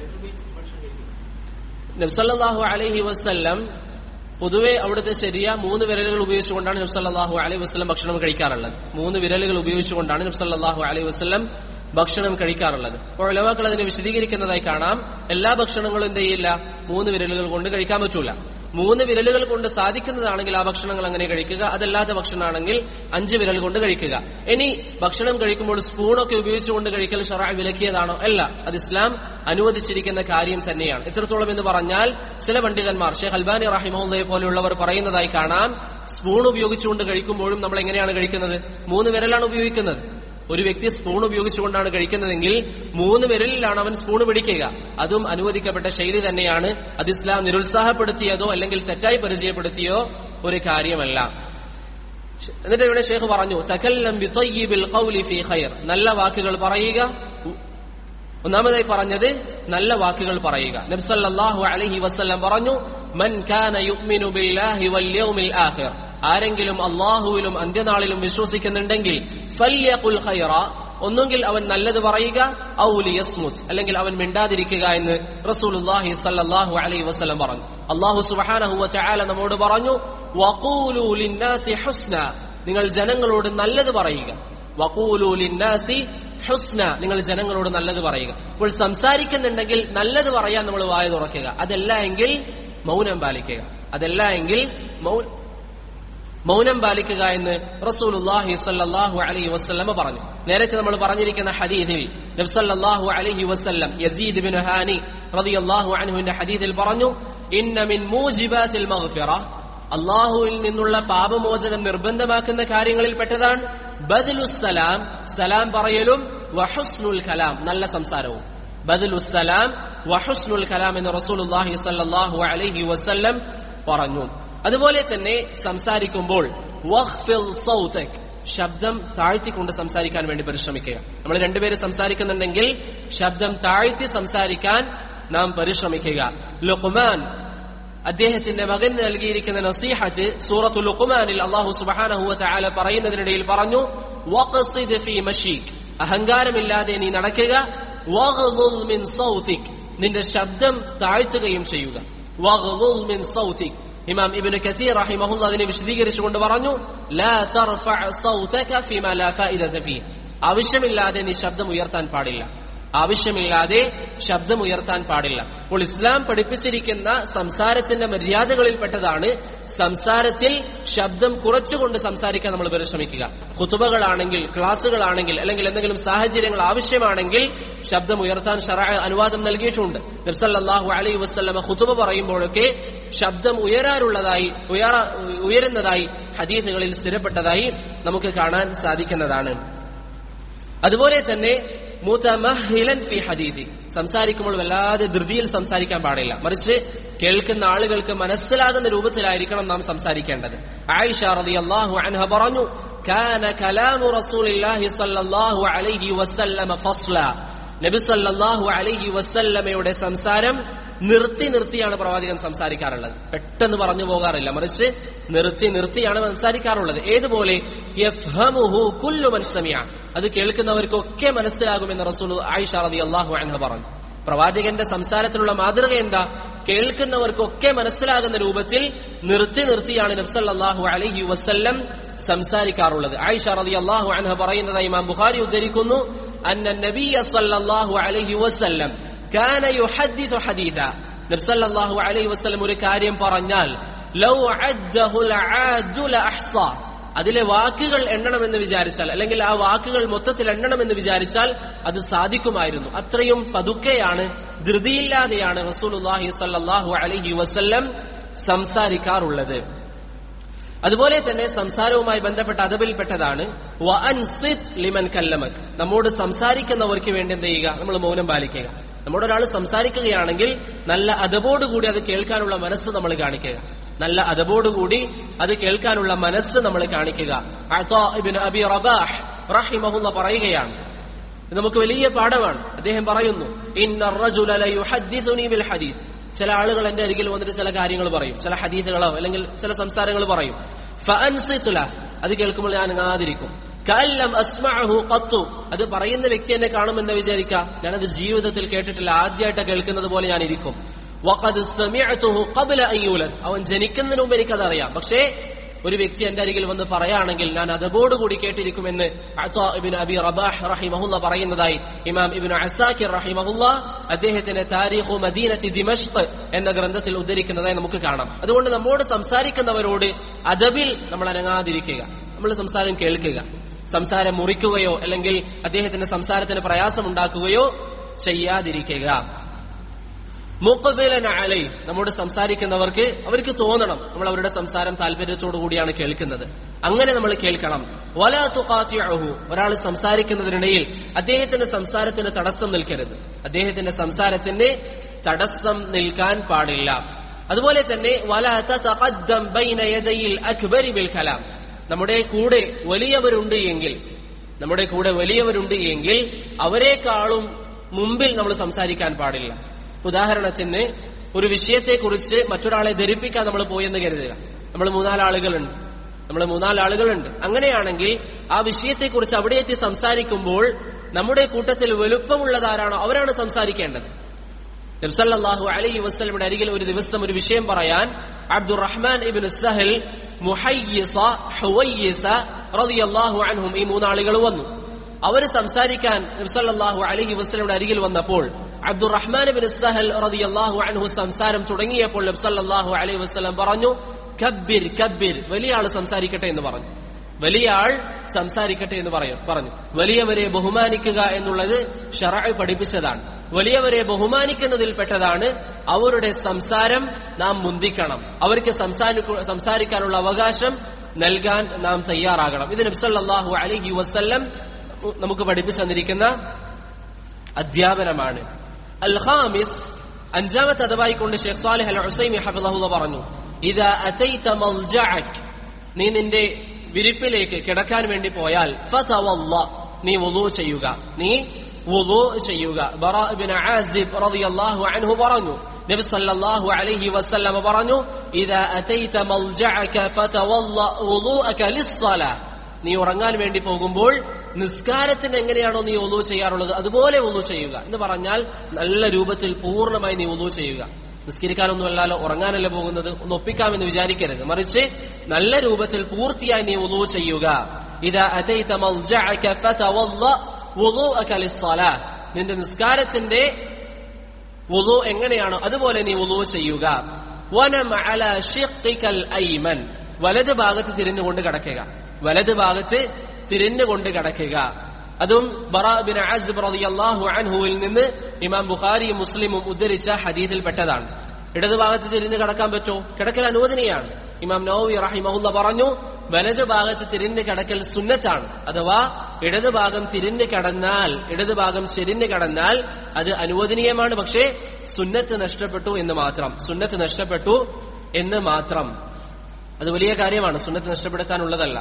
A: നബി സല്ലല്ലാഹു അലൈഹി വസല്ലം പൊതുവെ അവിടുത്തെ ശരിയ മൂന്ന് വിരലുകൾ ഉപയോഗിച്ചുകൊണ്ടാണ് നബി സല്ലല്ലാഹു അലൈഹി വസല്ലം ഭക്ഷണം കഴിക്കാറുള്ളത്. മൂന്ന് വിരലുകൾ ഉപയോഗിച്ചുകൊണ്ടാണ് നബി സല്ലല്ലാഹു അലൈഹി വസല്ലം ഭക്ഷണം കഴിക്കാറുള്ളത്. അപ്പോൾ ഉലമാക്കൾ അതിനെ വിശദീകരിക്കുന്നതായി കാണാം. എല്ലാ ഭക്ഷണങ്ങളും എന്ത് ചെയ്യില്ല? മൂന്ന് വിരലുകൾ കൊണ്ട് കഴിക്കാൻ പറ്റൂല. മൂന്ന് വിരലുകൾ കൊണ്ട് സാധിക്കുന്നതാണെങ്കിൽ ആ ഭക്ഷണങ്ങൾ അങ്ങനെ കഴിക്കുക, അതല്ലാത്ത ഭക്ഷണമാണെങ്കിൽ അഞ്ച് വിരൽ കൊണ്ട് കഴിക്കുക. ഇനി ഭക്ഷണം കഴിക്കുമ്പോൾ സ്പൂണൊക്കെ ഉപയോഗിച്ചുകൊണ്ട് കഴിക്കൽ ശറഅ് വിലക്കിയതാണോ? അല്ല, അത് ഇസ്ലാം അനുവദിച്ചിരിക്കുന്ന കാര്യം തന്നെയാണ്. എത്രത്തോളം എന്ന് പറഞ്ഞാൽ ചില പണ്ഡിതന്മാർ, ഷെയ്ഖ് അൽബാനി റഹിമഹുല്ലയെ പോലെയുള്ളവർ പറയുന്നതായി കാണാം, സ്പൂൺ ഉപയോഗിച്ചുകൊണ്ട് കഴിക്കുമ്പോഴും നമ്മൾ എങ്ങനെയാണ് കഴിക്കുന്നത്? മൂന്ന് വിരലാണ് ഉപയോഗിക്കുന്നത്. ഒരു വ്യക്തി സ്പൂൺ ഉപയോഗിച്ചുകൊണ്ടാണ് കഴിക്കുന്നതെങ്കിൽ മൂന്ന് വിരലിലാണ് അവൻ സ്പൂൺ പിടിക്കുക. അതും അനുവദിക്കപ്പെട്ട ശൈലി തന്നെയാണ്. അത് ഇസ്ലാം നിരുത്സാഹപ്പെടുത്തിയതോ അല്ലെങ്കിൽ തെറ്റായി പരിചയപ്പെടുത്തിയോ ഒരു കാര്യമല്ല. എന്നിട്ട് ഇവിടെ ഷേഖ് പറഞ്ഞു, തകല്ലം ബിതയ്യിബിൽ ഖൗലി ഫീ ഖൈർ, നല്ല വാക്കുകൾ പറയുക. ഒന്നാമതായി പറഞ്ഞത് നല്ല വാക്കുകൾ പറയുക. നബി സല്ലല്ലാഹു അലൈഹി വസല്ലം പറഞ്ഞു, മൻ കാന യുഅ്മിനു ബില്ലാഹി വൽ യൗമിൽ ആഖിർ, ആരെങ്കിലും അല്ലാഹുവിലും അന്ത്യനാളിലും വിശ്വസിക്കുന്നുണ്ടെങ്കിൽ ഫല്യഖുൽ ഖൈറ, ഒന്നുകിൽ അവൻ നല്ലത് പറയുക, ഔ ലിയസ്മുത്, അല്ലെങ്കിൽ അവൻ മിണ്ടാതിരിക്കുക എന്ന് റസൂലുള്ളാഹി സ്വല്ലല്ലാഹു അലൈഹി വസല്ലം പറഞ്ഞു. അല്ലാഹു സുബ്ഹാനഹു വ തആല നമ്മോട് പറഞ്ഞു, വഖൂലു ലിന്നാസി ഹുസ്ന, നിങ്ങൾ ജനങ്ങളോട് നല്ലത് പറയുക. വഖൂലു ലിന്നാസി ഹുസ്ന, നിങ്ങൾ ജനങ്ങളോട് നല്ലത് പറയുക. അപ്പോൾ സംസാരിക്കുന്നുണ്ടെങ്കിൽ നല്ലത് പറയാൻ നമ്മൾ വായ തുറക്കുക. അതല്ല എങ്കിൽ മൗനം പാലിക്കുക. അതല്ല എങ്കിൽ മൗനം പാലിക്കുക എന്ന് റസൂലുള്ളാഹി സ്വല്ലല്ലാഹു അലൈഹി വസല്ലം പറഞ്ഞു. നേരത്തെ നമ്മൾ പറഞ്ഞിരിക്കുന്ന ഹദീസിൽ നബി സല്ലല്ലാഹു അലൈഹി വസല്ലം യസീദ് ബിൻ ഹാനി റളിയല്ലാഹു അൻഹുവിന്റെ ഹദീസിൽ പറഞ്ഞു, ഇന്ന മിൻ മൂജിബാത്തിൽ മഗ്ഫിറ, അല്ലാഹുവിൽ നിന്നുള്ള പാപമോചനം നിർബന്ധമാക്കുന്ന കാര്യങ്ങളിൽ പെട്ടതാണ് ബദ്ലുസ്സലാം, സലാം പറയലും, വഹുസ്നുൽ കലാം, നല്ല സംസാരവും. ബദ്ലുസ്സലാം വഹുസ്നുൽ കലാം എന്ന് റസൂലുള്ളാഹി സ്വല്ലല്ലാഹു അലൈഹി വസല്ലം പറഞ്ഞു. അതുപോലെ തന്നെ സംസാരിക്കുമ്പോൾ വഖ്ഫിൽ സൗതക്, ശബ്ദം താഴ്ത്തിക്കൊണ്ട് സംസാരിക്കാൻ വേണ്ടി പരിശ്രമിക്കുക. നമ്മൾ രണ്ടുപേര് സംസാരിക്കുന്നുണ്ടെങ്കിൽ ശബ്ദം താഴ്ത്തി സംസാരിക്കാൻ നാം പരിശ്രമിക്കുക. ലുഖ്മാൻ അദ്ദേഹത്തിന്റെ മകൻ നൽകിയിരിക്കുന്ന നസീഹത്ത് സൂറത്തുൽ ലുഖ്മാനിൽ അല്ലാഹു സുബ്ഹാനഹു വ തആല പറയുന്നതിനിടയിൽ പറഞ്ഞു, വഖ്സിദ് ഫീ മശീക്, അഹങ്കാരമില്ലാതെ നീ നടക്കുക, വഗ്ളുൽ മിൻ സൗതിക്, നിന്റെ ശബ്ദം താഴ്ത്തുകയും ചെയ്യുക. വഗ്ളുൽ മിൻ സൗതിക്. ഇമാം ഇബ്നു കസീർ റഹിമഹുല്ലാഹ് അതിനെ വിശദീകരിച്ചുകൊണ്ട് പറഞ്ഞു, ലാ തർഫഅ സൗതക ഫീമാ ലാ ഫായിദത ഫീഹ്, ആവശ്യമില്ലാതെ നീ ശബ്ദം ഉയർത്താൻ പാടില്ല. ആവശ്യമില്ലാതെ ശബ്ദം ഉയർത്താൻ പാടില്ല. അപ്പോൾ ഇസ്ലാം പഠിപ്പിച്ചിരിക്കുന്ന സംസാരത്തിന്റെ മര്യാദകളിൽപ്പെട്ടതാണ് സംസാരത്തിൽ ശബ്ദം കുറച്ചുകൊണ്ട് സംസാരിക്കാൻ നമ്മൾ പരിശ്രമിക്കുക. ഖുതുബകളാണെങ്കിൽ, ക്ലാസുകളാണെങ്കിൽ, അല്ലെങ്കിൽ എന്തെങ്കിലും സാഹചര്യങ്ങൾ ആവശ്യമാണെങ്കിൽ ശബ്ദം ഉയർത്താൻ ശറഅ അനുവാദം നൽകിയിട്ടുണ്ട്. നബി സല്ലല്ലാഹു അലൈഹി വസല്ലം ഖുതുബ പറയുമ്പോഴൊക്കെ ശബ്ദം ഉയരാറുള്ളതായി ഉയരുന്നതായി ഹദീസുകളിൽ സ്ഥിരപ്പെട്ടതായി നമുക്ക് കാണാൻ സാധിക്കുന്നതാണ്. അതുപോലെ തന്നെ മുതമഹിലൻ ഫി ഹദീഥി, സംസാരിക്കുമ്പോൾ വല്ലാതെ ധൃതിയിൽ സംസാരിക്കാൻ പാടില്ല. മറിച്ച് കേൾക്കുന്ന ആളുകൾക്ക് മനസ്സിലാകുന്ന രൂപത്തിലായിരിക്കണം നാം സംസാരിക്കേണ്ടത്. ആയിഷ റളിയല്ലാഹു അൻഹ പറഞ്ഞു, കാന കലാമു റസൂലില്ലാഹി സ്വല്ലല്ലാഹു അലൈഹി വസല്ലമ ഫസ്ല, നബി സല്ലല്ലാഹു അലൈഹി വസല്ലമയുടെ സംസാരം നിർത്തി നിർത്തിയാണ് പ്രവാചകൻ സംസാരിക്കാറുള്ളത്. പെട്ടെന്ന് പറഞ്ഞു പോകാറില്ല, മറിച്ച് നിർത്തി നിർത്തിയാണ് സംസാരിക്കാറുള്ളത്. ഏതുപോലെ യഫ്ഹമുഹു കുല്ലു മൻ സമിഅ, അത് കേൾക്കുന്നവർക്കൊക്കെ മനസ്സിലാകുമെന്ന് റസൂൽ ആയിഷ റളിയല്ലാഹു അൻഹ പറഞ്ഞു. പ്രവാചകന്റെ സംസാരത്തിലുള്ള മാതൃക എന്താ? കേൾക്കുന്നവർക്കൊക്കെ മനസ്സിലാകുന്ന രൂപത്തിൽ നിർത്തി നിർത്തിയാണ് നബി സല്ലല്ലാഹു അലൈഹി വസല്ലം സംസാരിക്കാറുള്ളത്. ആയിഷ റളിയല്ലാഹു അൻഹ പറയുന്നത് ഇമാം ബുഖാരി ഉദ്ധരിക്കുന്നു, അന്ന നബിയ സല്ലല്ലാഹു അലൈഹി വസല്ലം കാന യുഹദ്ദിഥു ഹദീഥ, നബി സല്ലല്ലാഹു അലൈഹി വസല്ലം ഒരു കാര്യം പറഞ്ഞാൽ ലൗ അദ്ദഹുൽ ആദു ലഅഹ്സാ, അതിലെ വാക്കുകൾ എണ്ണണമെന്ന് വിചാരിച്ചാൽ, അല്ലെങ്കിൽ ആ വാക്കുകൾ മൊത്തത്തിൽ എണ്ണണമെന്ന് വിചാരിച്ചാൽ അത് സാധിക്കുമായിരുന്നു. അത്രയും പതുക്കെയാണ്, ധൃതിയില്ലാതെയാണ് റസൂലുള്ളാഹി സ്വല്ലല്ലാഹു അലൈഹി വസല്ലം സംസാരിക്കാറുള്ളത്. അതുപോലെ തന്നെ സംസാരവുമായി ബന്ധപ്പെട്ട അദബിൽപ്പെട്ടതാണ് വഅൻസിത് ലിമൻ കല്ലമക്, നമ്മോട് സംസാരിക്കുന്നവർക്ക് വേണ്ടി എന്ത് ചെയ്യുക? നമ്മൾ മൗനം പാലിക്കുക. നമ്മുടെ ഒരാൾ സംസാരിക്കുകയാണെങ്കിൽ നല്ല അദബോടുകൂടി അത് കേൾക്കാനുള്ള മനസ്സ് നമ്മൾ കാണിക്കുക. നല്ല അദബോടുകൂടി അത് കേൾക്കാനുള്ള മനസ്സ് നമ്മൾ കാണിക്കുക. അതാ ഇബ്നു അബി റബാഹ് റഹിമഹുല്ലാഹ് പറയുകയാണ്, നമുക്ക് വലിയ പാഠമാണ്. അദ്ദേഹം പറയുന്നു, ഇന്നർ റജുല ലയുഹദ്ദിസുനി ബിൽ ഹദീസ്, ചില ആളുകൾ എന്റെ അരികിൽ വന്നിട്ട് ചില കാര്യങ്ങൾ പറയും, ചില ഹദീസുകളോ അല്ലെങ്കിൽ ചില സംസാരങ്ങൾ പറയും. ഫഅൻസിതു ലഹ്, അത് കേൾക്കുമ്പോൾ ഞാൻ അങ്ങാതിരിക്കും. കഅല്ലം അസ്മഅഹു ഖത്തു, അത് പറയുന്ന വ്യക്തി എന്നെ കാണുമെന്ന് വിചാരിക്കുക, ഞാനത് ജീവിതത്തിൽ കേട്ടിട്ടില്ല, ആദ്യമായിട്ട് കേൾക്കുന്നത് പോലെ ഞാൻ ഇരിക്കും. വഖദ് സമിഅതുഹു ഖബ്ല അൻ യൂലദ്, അവൻ ജനിക്കുന്നതിന് മുമ്പ് എനിക്കതറിയാം. പക്ഷേ ഒരു വ്യക്തി എന്റെ അരികിൽ വന്ന് പറയാണെങ്കിൽ ഞാൻ അതബോടുകൂടി കേട്ടിരിക്കുമെന്ന് അതാ ഇബ്നു അബി റബാഹ് റഹിമഹുല്ലാഹ് പറയുന്നതായി ഇമാം ഇബ്നു അസാകിർ റഹിമഹുല്ലാഹ് അദ്ദേഹത്തിന്റെ താരീഖു മദീനത്തി ദിമഷ്ക് എന്ന ഗ്രന്ഥത്തിൽ ഉദ്ധരിക്കുന്നതായി നമുക്ക് കാണാം. അതുകൊണ്ട് നമ്മോട് സംസാരിക്കുന്നവരോട് അദബിൽ നമ്മൾ അനങ്ങാതിരിക്കുക, നമ്മൾ സംസാരം കേൾക്കുക. സംസാരം മുറിക്കുകയോ അല്ലെങ്കിൽ അദ്ദേഹത്തിന്റെ സംസാരത്തിന് പ്രയാസമുണ്ടാക്കുകയോ ചെയ്യാതിരിക്കുക. മുഖബിലൻ അലൈ, നമ്മോട് സംസാരിക്കുന്നവർക്ക് അവർക്ക് തോന്നണം നമ്മൾ അവരുടെ സംസാരം താല്പര്യത്തോടു കൂടിയാണ് കേൾക്കുന്നത്. അങ്ങനെ നമ്മൾ കേൾക്കണം. വലാ തുഖാതിഉഹു, ഒരാൾ സംസാരിക്കുന്നതിനിടയിൽ അദ്ദേഹത്തിന്റെ സംസാരത്തിന് തടസ്സം നിൽക്കരുത്. അദ്ദേഹത്തിന്റെ സംസാരത്തിന് തടസ്സം നിൽക്കാൻ പാടില്ല. അതുപോലെ തന്നെ വലാ തതഖദ്ദം ബൈന യദയിൽ അക്ബരി ബിൽ കലാം, നമ്മുടെ കൂടെ വലിയവരുണ്ട് എങ്കിൽ നമ്മുടെ കൂടെ വലിയവരുണ്ട് എങ്കിൽ അവരെക്കാളും മുമ്പിൽ നമ്മൾ സംസാരിക്കാൻ പാടില്ല. ഉദാഹരണത്തിന് ഒരു വിഷയത്തെക്കുറിച്ച് മറ്റൊരാളെ ധരിപ്പിക്കാൻ നമ്മൾ പോയെന്ന് കരുതുക. നമ്മൾ മൂന്നാലാളുകളുണ്ട് നമ്മൾ മൂന്നാലാളുകളുണ്ട് അങ്ങനെയാണെങ്കിൽ ആ വിഷയത്തെക്കുറിച്ച് അവിടെ എത്തി സംസാരിക്കുമ്പോൾ നമ്മുടെ കൂട്ടത്തിൽ വലുപ്പമുള്ളതാരാണോ അവരാണ് സംസാരിക്കേണ്ടത്. നബി സല്ലല്ലാഹു അലൈഹി വസല്ലമയുടെ അരികിൽ ഒരു ദിവസം ഒരു വിഷയം പറയാൻ അബ്ദുറഹ്മാൻ ഇബ്നു സഹൽ, മുഹയ്യിസ, ഹുവയ്യിസ റളിയല്ലാഹു അൻഹും ഈ മൂന്നാളുകൾ വന്നു. അവർ സംസാരിക്കാൻ നബി സല്ലല്ലാഹു അലൈഹി വസല്ലമയുടെ അരികിൽ വന്നപ്പോൾ അബ്ദുറഹ്മാൻ ഇബ്നു സഹൽ റളിയല്ലാഹു അൻഹു സംസാരം തുടങ്ങിയപ്പോൾ നബി സല്ലല്ലാഹു അലൈഹി വസല്ലം പറഞ്ഞു, കബ്ബിർ കബ്ബിർ, വലിയ ആൾ സംസാരിക്കട്ടെ എന്ന് പറഞ്ഞു. വലിയ ആൾ സംസാരിക്കട്ടെ എന്ന് പറഞ്ഞു. വലിയവരെ ബഹുമാനിക്കുക എന്നുള്ളത് ശറഅ് പഠിപ്പിച്ചതാണ്. വലിയവരെ ബഹുമാനിക്കുന്നതിൽപ്പെട്ടതാണ് അവരുടെ സംസാരം നാം മുന്തിക്കണം. അവർക്ക് സംസാരിക്കാനുള്ള അവകാശം നൽകാൻ നാം തയ്യാറാകണം. ഇത് നബി സല്ലല്ലാഹു അലൈഹി വസല്ലം നമുക്ക് പഠിപ്പിച്ചു തന്നിരിക്കുന്ന അധ്യാപനമാണ്. അൽ ഖാമിസ്, അഞ്ചാമത്തെ അദബായിക്കൊണ്ട് ഷെയ്ഖ് സാലിഹ് അൽ ഉസൈമി ഹഫിളഹുല്ലാഹ് പറഞ്ഞു, ഇദാ അതൈത മൽജഅക്, നീ നിന്റെ വിരിപ്പിലേക്ക് കിടക്കാൻ വേണ്ടി പോയാൽ ഫതവല്ല, നീ വുളൂ ചെയ്യുക നീ വുളൂ ചെയ്യുക. ബറാ ഇബ്നു ആസിബ് റളിയല്ലാഹു അൻഹു പറഞ്ഞു, നബി സല്ലല്ലാഹു അലൈഹി വസല്ലം പറഞ്ഞു, ഇദാ അതൈത മൽജഅക ഫതവല്ല വുളൂഅക ലിസ്സലാ, നീ ഉറങ്ങാൻ വേണ്ടി പോകുമ്പോൾ നിസ്കാരത്തിന് എങ്ങനെയാണോ നീ വുളൂ ചെയ്യാറുള്ളത് അതുപോലെ വുളൂ ചെയ്യുക എന്ന് പറഞ്ഞാൽ നല്ല രൂപത്തിൽ പൂർണ്ണമായി നീ വുളൂ ചെയ്യുക. നിസ്കരിക്കാനൊന്നുമല്ലല്ലോ, ഉറങ്ങാനല്ലേ പോകുന്നത്, ഒന്ന് ഒപ്പിക്കാമെന്ന് വിചാരിക്കരുത്. മറിച്ച് നല്ല രൂപത്തിൽ പൂർത്തിയായി നീ വുളൂ ചെയ്യുക. ഇദാ അതൈത മൽജഅക ഫതവല്ല വുളൂഅക ലിസ്സലാ, നിന്റെ നിസ്കാരത്തിന്റെ വുളൂ എങ്ങനെയാണോ അതുപോലെ നീ വുളൂ ചെയ്യുക. വനം അലാ ഷിഖ്ഖികൽ ഐമൻ, വലത് ഭാഗത്ത് തിരിഞ്ഞുകൊണ്ട് കിടക്കുക വലത് ഭാഗത്ത് തിരിഞ്ഞുകൊണ്ട് കിടക്കുക. അതും ബറാ ഇബ്നു ആസിബ് റളിയല്ലാഹു അൻഹുവിൽ നിന്ന് ഇമാം ബുഖാരിയും മുസ്ലിമും ഉദ്ധരിച്ച ഹദീസിൽ പെട്ടതാണ്. ഇടതുഭാഗത്ത് തിരിഞ്ഞു കിടക്കാൻ പറ്റോ? കിടക്കൽ അനുവദനീയാണ്. ഇമാം നവവി റഹിമഹുല്ലാഹ് പറഞ്ഞു, വലത് ഭാഗത്ത് തിരിഞ്ഞു കിടക്കൽ സുന്നത്താണ്. അഥവാ ഇടതുഭാഗം തിരിഞ്ഞു കിടന്നാൽ ഇടതുഭാഗം ചെരിഞ്ഞു കിടന്നാൽ അത് അനുവദനീയമാണ്. പക്ഷേ സുന്നത്ത് നഷ്ടപ്പെട്ടു എന്ന് മാത്രം സുന്നത്ത് നഷ്ടപ്പെട്ടു എന്ന് മാത്രം അത് വലിയ കാര്യമാണ്, സുന്നത്ത് നഷ്ടപ്പെടുത്താനുള്ളതല്ല.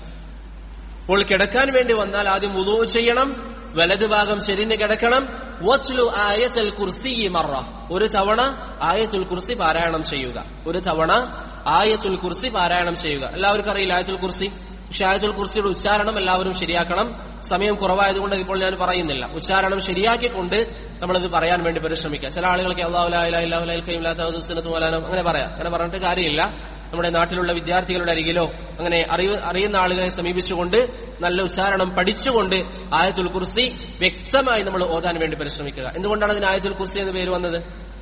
A: അപ്പോൾ കിടക്കാൻ വേണ്ടി വന്നാൽ ആദ്യം വുളൂ ചെയ്യണം, വലതുഭാഗം ചെരിഞ്ഞ് കിടക്കണം. വത്ലു ആയത്തുൽ കുർസി മറ, ഒരു തവണ ആയത്തുൽ കുർസി പാരായണം ചെയ്യുക ഒരു തവണ ആയത്തുൽ കുർസി പാരായണം ചെയ്യുക. എല്ലാവർക്കും അറിയില്ല ആയത്തുൽ കുർസി, പക്ഷെ ആയത്തുൽ കുർസിയുടെ ഉച്ചാരണം എല്ലാവരും ശരിയാക്കണം. സമയം കുറവായതുകൊണ്ട് ഇപ്പോൾ ഞാൻ പറയുന്നില്ല. ഉച്ചാരണം ശരിയാക്കിക്കൊണ്ട് നമ്മളത് പറയാൻ വേണ്ടി പരിശ്രമിക്കുക. ചില ആളുകൾക്ക് അല്ലാഹു ലാ ഇലാഹ ഇല്ലല്ലാഹു അൽ ഖയ്യൂം ലാ തഅഖുദുഹു സിനത്തും വലാ നൗം അങ്ങനെ പറയാം. അങ്ങനെ പറഞ്ഞിട്ട് കാര്യമില്ല. നമ്മുടെ നാട്ടിലുള്ള വിദ്യാർത്ഥികളുടെ അരികിലോ അങ്ങനെ അറിവ് അറിയുന്ന ആളുകളെ സമീപിച്ചുകൊണ്ട് നല്ല ഉച്ചാരണം പഠിച്ചുകൊണ്ട് ആയത്തുൽ കുർസി വ്യക്തമായി നമ്മൾ ഓതാൻ വേണ്ടി പരിശ്രമിക്കുക. എന്തുകൊണ്ടാണ് അതിന് ആയത്തുൽ കുർസി എന്ന് പേര് വന്നത്?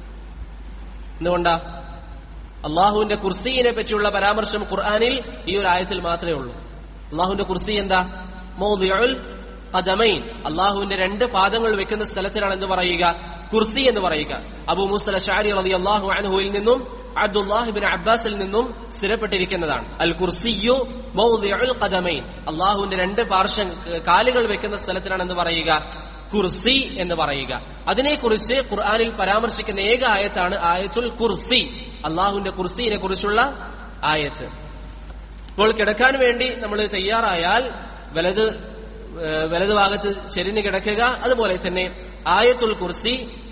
A: എന്തുകൊണ്ടാ? അള്ളാഹുവിന്റെ കുർസിയെ പറ്റിയുള്ള പരാമർശം ഖുർആനിൽ ഈ ഒരു ആയത്തിൽ മാത്രമേ ഉള്ളൂ. അള്ളാഹുവിന്റെ കുർസി എന്താ? മൗദിഉൽ ഖദമൈൻ, അള്ളാഹുവിന്റെ രണ്ട് പാദങ്ങൾ വെക്കുന്ന സ്ഥലത്തിനാണ് എന്ത് പറയുക? കുർസി എന്ന് പറയുക. അബൂ മൂസ അശ്അരി റളിയല്ലാഹു അൻഹുവിൽ നിന്നും അബ്ദുല്ലാഹ് ഇബ്നു അബ്ബാസിൽ നിന്നും സ്ഥിരപ്പെട്ടിരിക്കുന്നതാണ്. അൽ കുർസിയു മൗദിഉൽ ഖദമൈൻ, അള്ളാഹുവിന്റെ രണ്ട് പാർശ്വ കാലുകൾ വെക്കുന്ന സ്ഥലത്തിനാണ് എന്ത് പറയുക? കുർസി എന്ന് പറയുക. അതിനെക്കുറിച്ച് ഖുർആനിൽ പരാമർശിക്കുന്ന ഏക ആയത്താണ് ആയത്തുൽ കുർസി, അള്ളാഹുവിന്റെ കുർസിയെ കുറിച്ചുള്ള ആയത്ത്. ഇപ്പോൾ കിടക്കാൻ വേണ്ടി നമ്മൾ തയ്യാറായാൽ വലത് വലത് ഭാഗത്ത് ചെരിഞ്ഞ് കിടക്കുക. അതുപോലെ തന്നെ ആയത്തുൽ കുർസി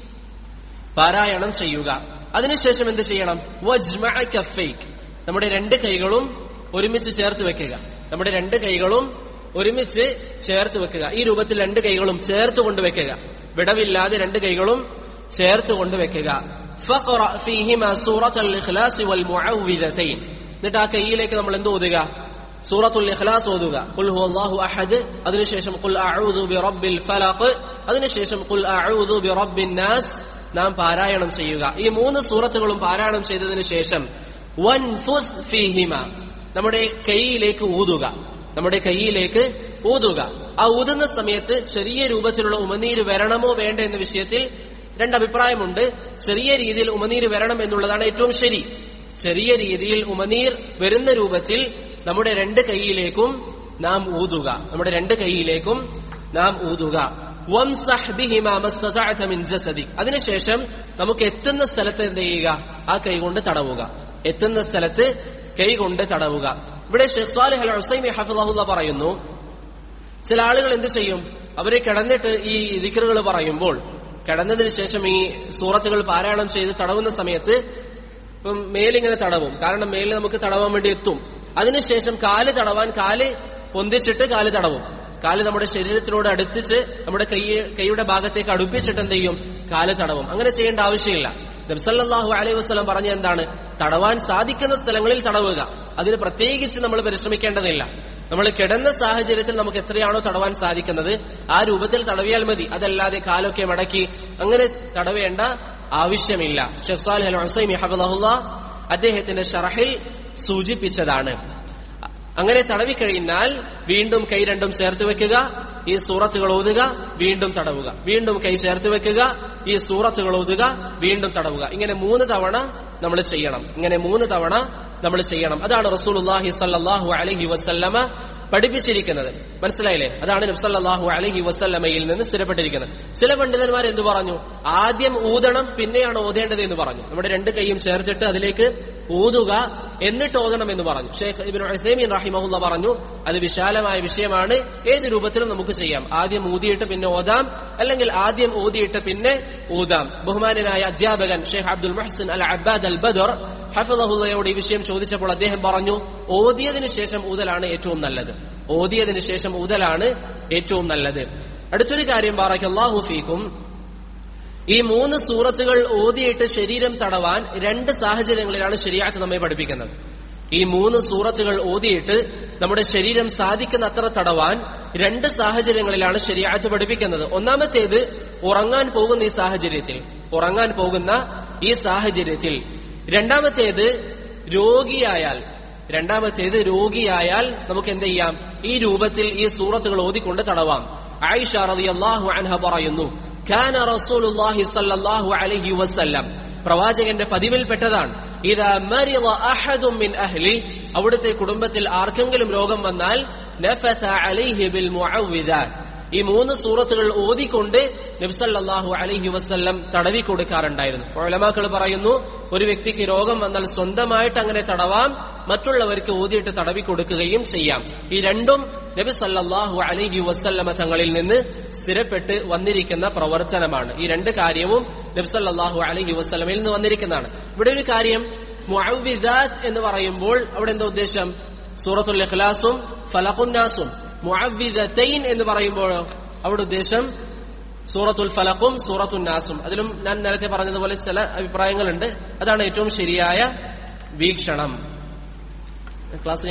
A: പാരായണം ചെയ്യുക. അതിനുശേഷം എന്ത് ചെയ്യണം? വജ്മഅ കഫൈക്, നമ്മുടെ രണ്ട് കൈകളും ഒരുമിച്ച് ചേർത്ത് വെക്കുക നമ്മുടെ രണ്ട് കൈകളും ഒരുമിച്ച് ചേർത്ത് വെക്കുക. ഈ രൂപത്തിൽ രണ്ട് കൈകളും ചേർത്ത് കൊണ്ടുവെക്കുക, വിടവില്ലാതെ രണ്ട് കൈകളും ചേർത്ത് കൊണ്ടുവെക്കുക. ഫഖറ ഫീഹിമാ സൂറത്തുൽ ഇഖ്ലാസ് വൽ മുഅവ്വിദതൈൻ, എന്നിട്ട് ആ കൈയിലേക്ക് നമ്മൾ എന്ത് ഓതുക? സൂറത്തുൽ ഇഖ്ലാസ് ഓതുക. ഖുൽ ഹുവല്ലാഹു അഹദ്, അതിനുശേഷം ഖുൽ അഊദു ബിറബ്ബിൽ ഫലഖ്, അതിനുശേഷം ഖുൽ അഊദു ബിറബ്ബിൻ നാസ് നാം പാരായണം ചെയ്യുക. ഈ മൂന്ന് സൂറത്തുകളും പാരായണം ചെയ്തതിനു ശേഷം വൻഫുസ് ഫീഹിമ, നമ്മുടെ കൈയിലേക്ക് ഊതുക നമ്മുടെ കൈയിലേക്ക് ഊതുക. ആ ഊതുന്ന സമയത്ത് ചെറിയ രൂപത്തിലുള്ള ഉമനീര് വരണമോ വേണ്ട എന്ന വിഷയത്തിൽ രണ്ടഭിപ്രായമുണ്ട്. ചെറിയ രീതിയിൽ ഉമനീർ വരണം എന്നുള്ളതാണ് ഏറ്റവും ശരി. ചെറിയ രീതിയിൽ ഉമനീർ വരുന്ന രൂപത്തിൽ നമ്മുടെ രണ്ട് കൈയിലേക്കും നാം ഊതുക, നമ്മുടെ രണ്ട് കൈയിലേക്കും നാം ഊതുക. അതിനുശേഷം നമുക്ക് എത്തുന്ന സ്ഥലത്ത് എന്ത് ചെയ്യുക? ആ കൈ കൊണ്ട് തടവുക. എത്തുന്ന സ്ഥലത്ത് കൈ കൊണ്ട് തടവുക. ഇവിടെ ഷെയ്ഖ് സ്വാലിഹ് അൽ ഉസൈമി ഹഫിളഹുല്ലാഹ് പറയുന്നു, ചില ആളുകൾ എന്ത് ചെയ്യും? അവരെ കിടന്നിട്ട് ഈ ദിക്റുകൾ പറയുമ്പോൾ, കിടന്നതിന് ശേഷം ഈ സൂറത്തുകൾ പാരായണം ചെയ്ത് തടവുന്ന സമയത്ത് ഇപ്പം മേലിങ്ങനെ തടവും. കാരണം മേലിൽ നമുക്ക് തടവാൻ വേണ്ടി എത്തും. അതിനുശേഷം കാല് തടവാൻ കാല് പൊന്തിച്ചിട്ട് കാല് തടവും. കാല് നമ്മുടെ ശരീരത്തിനോട് അടുപ്പിച്ച് നമ്മുടെ കൈ കൈയുടെ ഭാഗത്തേക്ക് അടുപ്പിച്ചിട്ട് എന്ത് ചെയ്യും? കാല് തടവും. അങ്ങനെ ചെയ്യേണ്ട ആവശ്യമില്ല. നബി സല്ലല്ലാഹു അലൈഹി വസല്ലം പറഞ്ഞ എന്താണ്? തടവാൻ സാധിക്കുന്ന സ്ഥലങ്ങളിൽ തടവുക. അതിന് പ്രത്യേകിച്ച് നമ്മൾ പരിശ്രമിക്കേണ്ടതില്ല. നമ്മൾ കിടന്ന സാഹചര്യത്തിൽ നമുക്ക് എത്രയാണോ തടവാൻ സാധിക്കുന്നത് ആ രൂപത്തിൽ തടവിയാൽ മതി. അതല്ലാതെ കാലൊക്കെ മടക്കി അങ്ങനെ തടവേണ്ട ആവശ്യമില്ല. ഷെയ്ഖ് സ്വാലിഹ് അൽ ഉസൈമി ഹഫിളഹുല്ലാഹ് അദ്ദേഹത്തിന്റെ ശറഹിൽ സൂചിപ്പിച്ചതാണ്. അങ്ങനെ തടവിക്കഴിഞ്ഞാൽ വീണ്ടും കൈ രണ്ടും ചേർത്ത് വെക്കുക, ഈ സൂറത്തുകൾ ഓതുക, വീണ്ടും തടവുക, വീണ്ടും കൈ ചേർത്ത് വെക്കുക, ഈ സൂറത്തുകൾ ഓതുക, വീണ്ടും തടവുക. ഇങ്ങനെ മൂന്ന് തവണ നമ്മൾ ചെയ്യണം. ഇങ്ങനെ മൂന്ന് തവണ നമ്മൾ ചെയ്യണം. അതാണ് റസൂലുള്ളാഹി സ്വല്ലല്ലാഹു അലൈഹി വസല്ലമ പഠിപ്പിച്ചിരിക്കുന്നത്. മനസ്സിലായില്ലേ? അതാണ് നബി സല്ലല്ലാഹു അലൈഹി വസല്ലമയിൽ നിന്ന് സ്ഥിരപ്പെട്ടിരിക്കുന്നത്. ചില പണ്ഡിതന്മാർ എന്തു പറഞ്ഞു? ആദ്യം ഊതണം, പിന്നെയാണ് ഓതേണ്ടത് എന്ന് പറഞ്ഞു. നമ്മുടെ രണ്ട് കൈയും ചേർത്തിട്ട് അതിലേക്ക് ഊതുക, എന്നിട്ട് ഓതണം എന്ന് പറഞ്ഞു. ഷെയ്ഖ് ഇബ്നു ഉസൈമീൻ റഹിമഹുല്ലാഹ് പറഞ്ഞു, അത് വിശാലമായ വിഷയമാണ്. ഏത് രൂപത്തിലും നമുക്ക് ചെയ്യാം. ആദ്യം ഊതിയിട്ട് പിന്നെ ഓതാം, അല്ലെങ്കിൽ ആദ്യം ഊതിയിട്ട് പിന്നെ ഊതാം. ബഹുമാനനായ അധ്യാപകൻ ഷെയ്ഖ് അബ്ദുൽ മുഹ്സിൻ അൽ അബ്ബാദ് അൽ ബദർ ഹഫിളഹുല്ലാഹയോട് ഈ വിഷയം ചോദിച്ചപ്പോൾ അദ്ദേഹം പറഞ്ഞു, ഓതിയതിനു ശേഷം ഊതലാണ് ഏറ്റവും നല്ലത്. ഓതിയതിനു ശേഷം ഊതലാണ് ഏറ്റവും നല്ലത്. അടുത്തൊരു കാര്യം, ബാറക്കല്ലാഹു ഫീക്കും, ഈ മൂന്ന് സൂറത്തുകൾ ഓതിയിട്ട് ശരീരം തടവാൻ രണ്ട് സാഹചര്യങ്ങളിലാണ് ശരീഅത്ത് നമ്മെ പഠിപ്പിക്കുന്നത്. ഈ മൂന്ന് സൂറത്തുകൾ ഓതിയിട്ട് നമ്മുടെ ശരീരം സാധിക്കുന്ന അത്ര തടവാൻ രണ്ട് സാഹചര്യങ്ങളിലാണ് ശരീഅത്ത് പഠിപ്പിക്കുന്നത്. ഒന്നാമത്തേത് ഉറങ്ങാൻ പോകുന്ന ഈ സാഹചര്യത്തിൽ ഉറങ്ങാൻ പോകുന്ന ഈ സാഹചര്യത്തിൽ രണ്ടാമത്തേത് രോഗിയായാൽ രണ്ടാമത്തേത് രോഗിയായാൽ നമുക്ക് എന്ത് ചെയ്യാം? ഈ രൂപത്തിൽ ഈ സൂറത്തുകൾ ഓതിക്കൊണ്ട് തടവാം. ആയിഷ റളിയല്ലാഹു അൻഹ പറയുന്നു, കാന റസൂലുള്ളാഹി സ്വല്ലല്ലാഹു അലൈഹി വസല്ലം, പ്രവാചകന്റെ പതിവിൽപ്പെട്ടതാണ്, ഇദാ മരിള അഹദും മിൻ അഹ്ലി, അവിടുത്തെ കുടുംബത്തിൽ ആർക്കെങ്കിലും രോഗം വന്നാൽ നഫസ അലൈഹി ബിൽ മുഅവ്വിദാത്ത്, ഈ മൂന്ന് സൂറത്തുകൾ ഓതിക്കൊണ്ട് നബി സല്ലല്ലാഹു അലൈഹി വസല്ലം തടവി കൊടുക്കാറുണ്ടായിരുന്നു. ഉലമാക്കൾ പറയുന്നു, ഒരു വ്യക്തിക്ക് രോഗം വന്നാൽ സ്വന്തമായിട്ട് അങ്ങനെ തടവാം, മറ്റുള്ളവർക്ക് ഓതിയിട്ട് തടവി കൊടുക്കുകയും ചെയ്യാം. ഈ രണ്ടും നബി സല്ലല്ലാഹു അലൈഹി വസല്ലമ തങ്ങളിൽ നിന്ന് സ്ഥിരപ്പെട്ട് വന്നിരിക്കുന്ന പ്രവർത്തനമാണ്. ഈ രണ്ട് കാര്യവും നബി സല്ലല്ലാഹു അലൈഹി വസല്ലമയിൽ നിന്ന് വന്നിരിക്കുന്നതാണ്. ഇവിടെ ഒരു കാര്യം, മുഅവ്വിദാത്ത് എന്ന് പറയുമ്പോൾ അവിടെ എന്താ ഉദ്ദേശം? സൂറത്തുൽ ഇഖ്ലാസും ഫലഖുൻ നാസും. മുഅവ്വിദതൈൻ എന്ന് പറയുമ്പോഴോ അവിടെ ഉദ്ദേശം സൂറത്തുൽ ഫലഖും സൂറത്തുൻ നാസും. അതിലും ഞാൻ നേരത്തെ പറഞ്ഞതുപോലെ ചില അഭിപ്രായങ്ങളുണ്ട്. അതാണ് ഏറ്റവും ശരിയായ വീക്ഷണം. ക്ലാസ്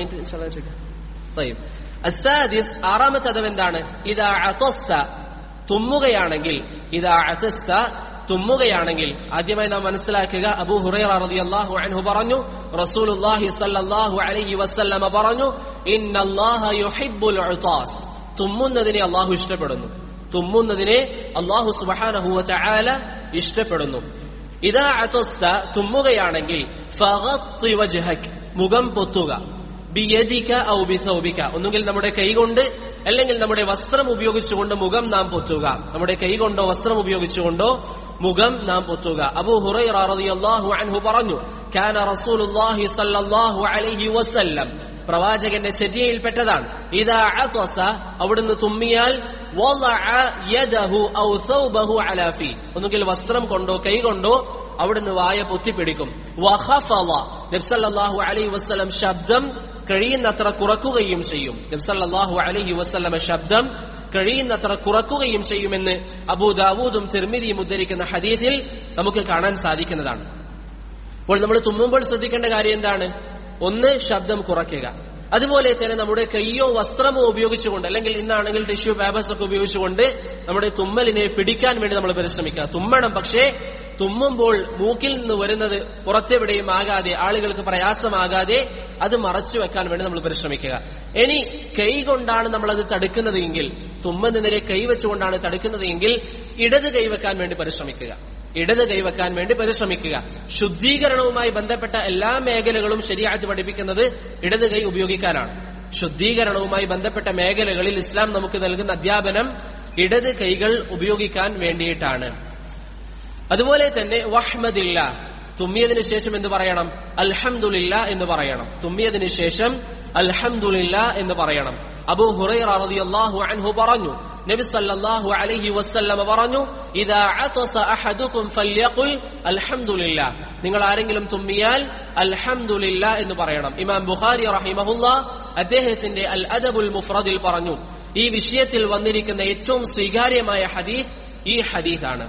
A: അസ്സാദിസ്, ആറാമത്തെ അദബ് എന്താണ്? ഇദാ അതസ്ത, തുമ്മുകയാണെങ്കിൽ, ഇദാ അതസ്ത, തുമ്മുകയാണെങ്കിൽ. ആദ്യമായി നാം മനസ്സിലാക്കുക, അബൂ ഹുറൈറ റളിയല്ലാഹു അൻഹു പറഞ്ഞു, റസൂലുള്ളാഹി സ്വല്ലല്ലാഹു അലൈഹി വസല്ലമ പറഞ്ഞു, ഇന്നല്ലാഹ യുഹിബ്ബുൽ ഉതാസ്, തുമ്മുന്നതിനെ അല്ലാഹു ഇഷ്ടപ്പെടുന്നു. തുമ്മുന്നതിനെ അല്ലാഹു സുബ്ഹാനഹു വ തആല ഇഷ്ടപ്പെടുന്നു. ഇദാ അതസ്ത, തുമ്മുകയാണെങ്കിൽ, ഫഗത്തി വജ്ഹക, മുഖം പൊത്തുക, ബിയദിക ഔ ബിസൗബിക, ഒന്നുകിൽ നമ്മുടെ കൈകൊണ്ട് അല്ലെങ്കിൽ നമ്മുടെ വസ്ത്രം ഉപയോഗിച്ചുകൊണ്ട് മുഖം നാം പൊത്തുക. നമ്മുടെ കൈകൊണ്ടോ വസ്ത്രം ഉപയോഗിച്ചുകൊണ്ടോ മുഖം നാം പൊത്തുക. അബൂ ഹുറൈറ റളിയല്ലാഹു അൻഹു പറഞ്ഞു, കാന റസൂലുള്ളാഹി സ്വല്ലല്ലാഹു അലൈഹി വസല്ലം, പ്രവാചകന്റെ ചര്യയിൽപ്പെട്ടതാണ്, ഇദാ അതസ, അവിടുന്ന് തുമ്മിയാൽ, വളഅ യദഹു ഔ സൗബഹു അലാ ഫീ, ഒന്നുകിൽ വസ്ത്രം കൊണ്ടോ കൈ കൊണ്ടോ അവിടുന്ന് വായ പൊത്തിപ്പിടിക്കും. വഖഫള, നബി സല്ലല്ലാഹു അലൈഹി വസല്ലം ശബ്ദം കഴിയുന്നത്ര കുറക്കുകയും ചെയ്യും. നബി സല്ലല്ലാഹു അലൈഹി വസല്ലം ശബ്ദം കഴിയുന്നത്ര കുറക്കുകയും ചെയ്യുമെന്ന് അബൂ ദാവൂദും തിർമിദിയും ഉദ്ധരിക്കുന്ന ഹദീസിൽ നമുക്ക് കാണാൻ സാധിക്കുന്നതാണ്. അപ്പോൾ നമ്മൾ തുമ്മുമ്പോൾ ശ്രദ്ധിക്കേണ്ട കാര്യം എന്താണ്? ഒന്ന്, ശബ്ദം കുറയ്ക്കുക. അതുപോലെ തന്നെ നമ്മുടെ കൈയോ വസ്ത്രമോ ഉപയോഗിച്ചുകൊണ്ട്, അല്ലെങ്കിൽ ഇന്നാണെങ്കിൽ ടിഷ്യൂ പേപ്പേഴ്സ് ഒക്കെ ഉപയോഗിച്ചുകൊണ്ട് നമ്മുടെ തുമ്മലിനെ പിടിക്കാൻ വേണ്ടി നമ്മൾ പരിശ്രമിക്കുക. തുമ്മണം, പക്ഷേ തുമ്മുമ്പോൾ മൂക്കിൽ നിന്ന് വരുന്നത് പുറത്തെവിടെയും ആകാതെ, ആളുകൾക്ക് പ്രയാസമാകാതെ അത് മറച്ചു വെക്കാൻ വേണ്ടി നമ്മൾ പരിശ്രമിക്കുക. ഇനി കൈ കൊണ്ടാണ് നമ്മളത് തടുക്കുന്നത് എങ്കിൽ, തുമ്മുന്നതിനെ കൈവച്ചുകൊണ്ടാണ് തടുക്കുന്നത് എങ്കിൽ ഇടത് കൈവെക്കാൻ വേണ്ടി പരിശ്രമിക്കുക. ഇടത് കൈവെക്കാൻ വേണ്ടി പരിശ്രമിക്കുക. ശുദ്ധീകരണവുമായി ബന്ധപ്പെട്ട എല്ലാ മേഖലകളും ശരീഅത്ത് പഠിപ്പിക്കുന്നത് ഇടത് കൈ ഉപയോഗിക്കാനാണ്. ശുദ്ധീകരണവുമായി ബന്ധപ്പെട്ട മേഖലകളിൽ ഇസ്ലാം നമുക്ക് നൽകുന്ന അധ്യാപനം ഇടത് കൈകൾ ഉപയോഗിക്കാൻ വേണ്ടിയിട്ടാണ്. അതുപോലെ തന്നെ വഹ്മദില്ല, തുമ്മിയതിനു ശേഷം എന്ത് പറയണം? അൽഹംദുലില്ലാ എന്ന് പറയണം. തുമ്മിയതിനു ശേഷം അൽഹംദുലില്ലാ എന്ന് പറയണം. അബൂ ഹുറൈറ റളിയല്ലാഹു അൻഹു പറഞ്ഞു, നബി സല്ലല്ലാഹു അലൈഹി വസല്ലം പറഞ്ഞു, ഇദാ അതസ അഹദുകും ഫൽയഖുൽ അൽഹംദുലില്ലാ, നിങ്ങൾ ആരെങ്കിലും തുമ്മിയാൽ അൽഹംദുലില്ലാ എന്ന് പറയണം. ഇമാം ബുഖാരി റഹിമഹുല്ലാഹ് അദ്ദേഹത്തിന്റെ അൽ അദബുൽ മുഫ്രദിൽ പറഞ്ഞു, ഈ വിഷയത്തിൽ വന്നിരിക്കുന്ന ഏറ്റവും സ്വീകാര്യമായ ഹദീസ് ഈ ഹദീസാണ്.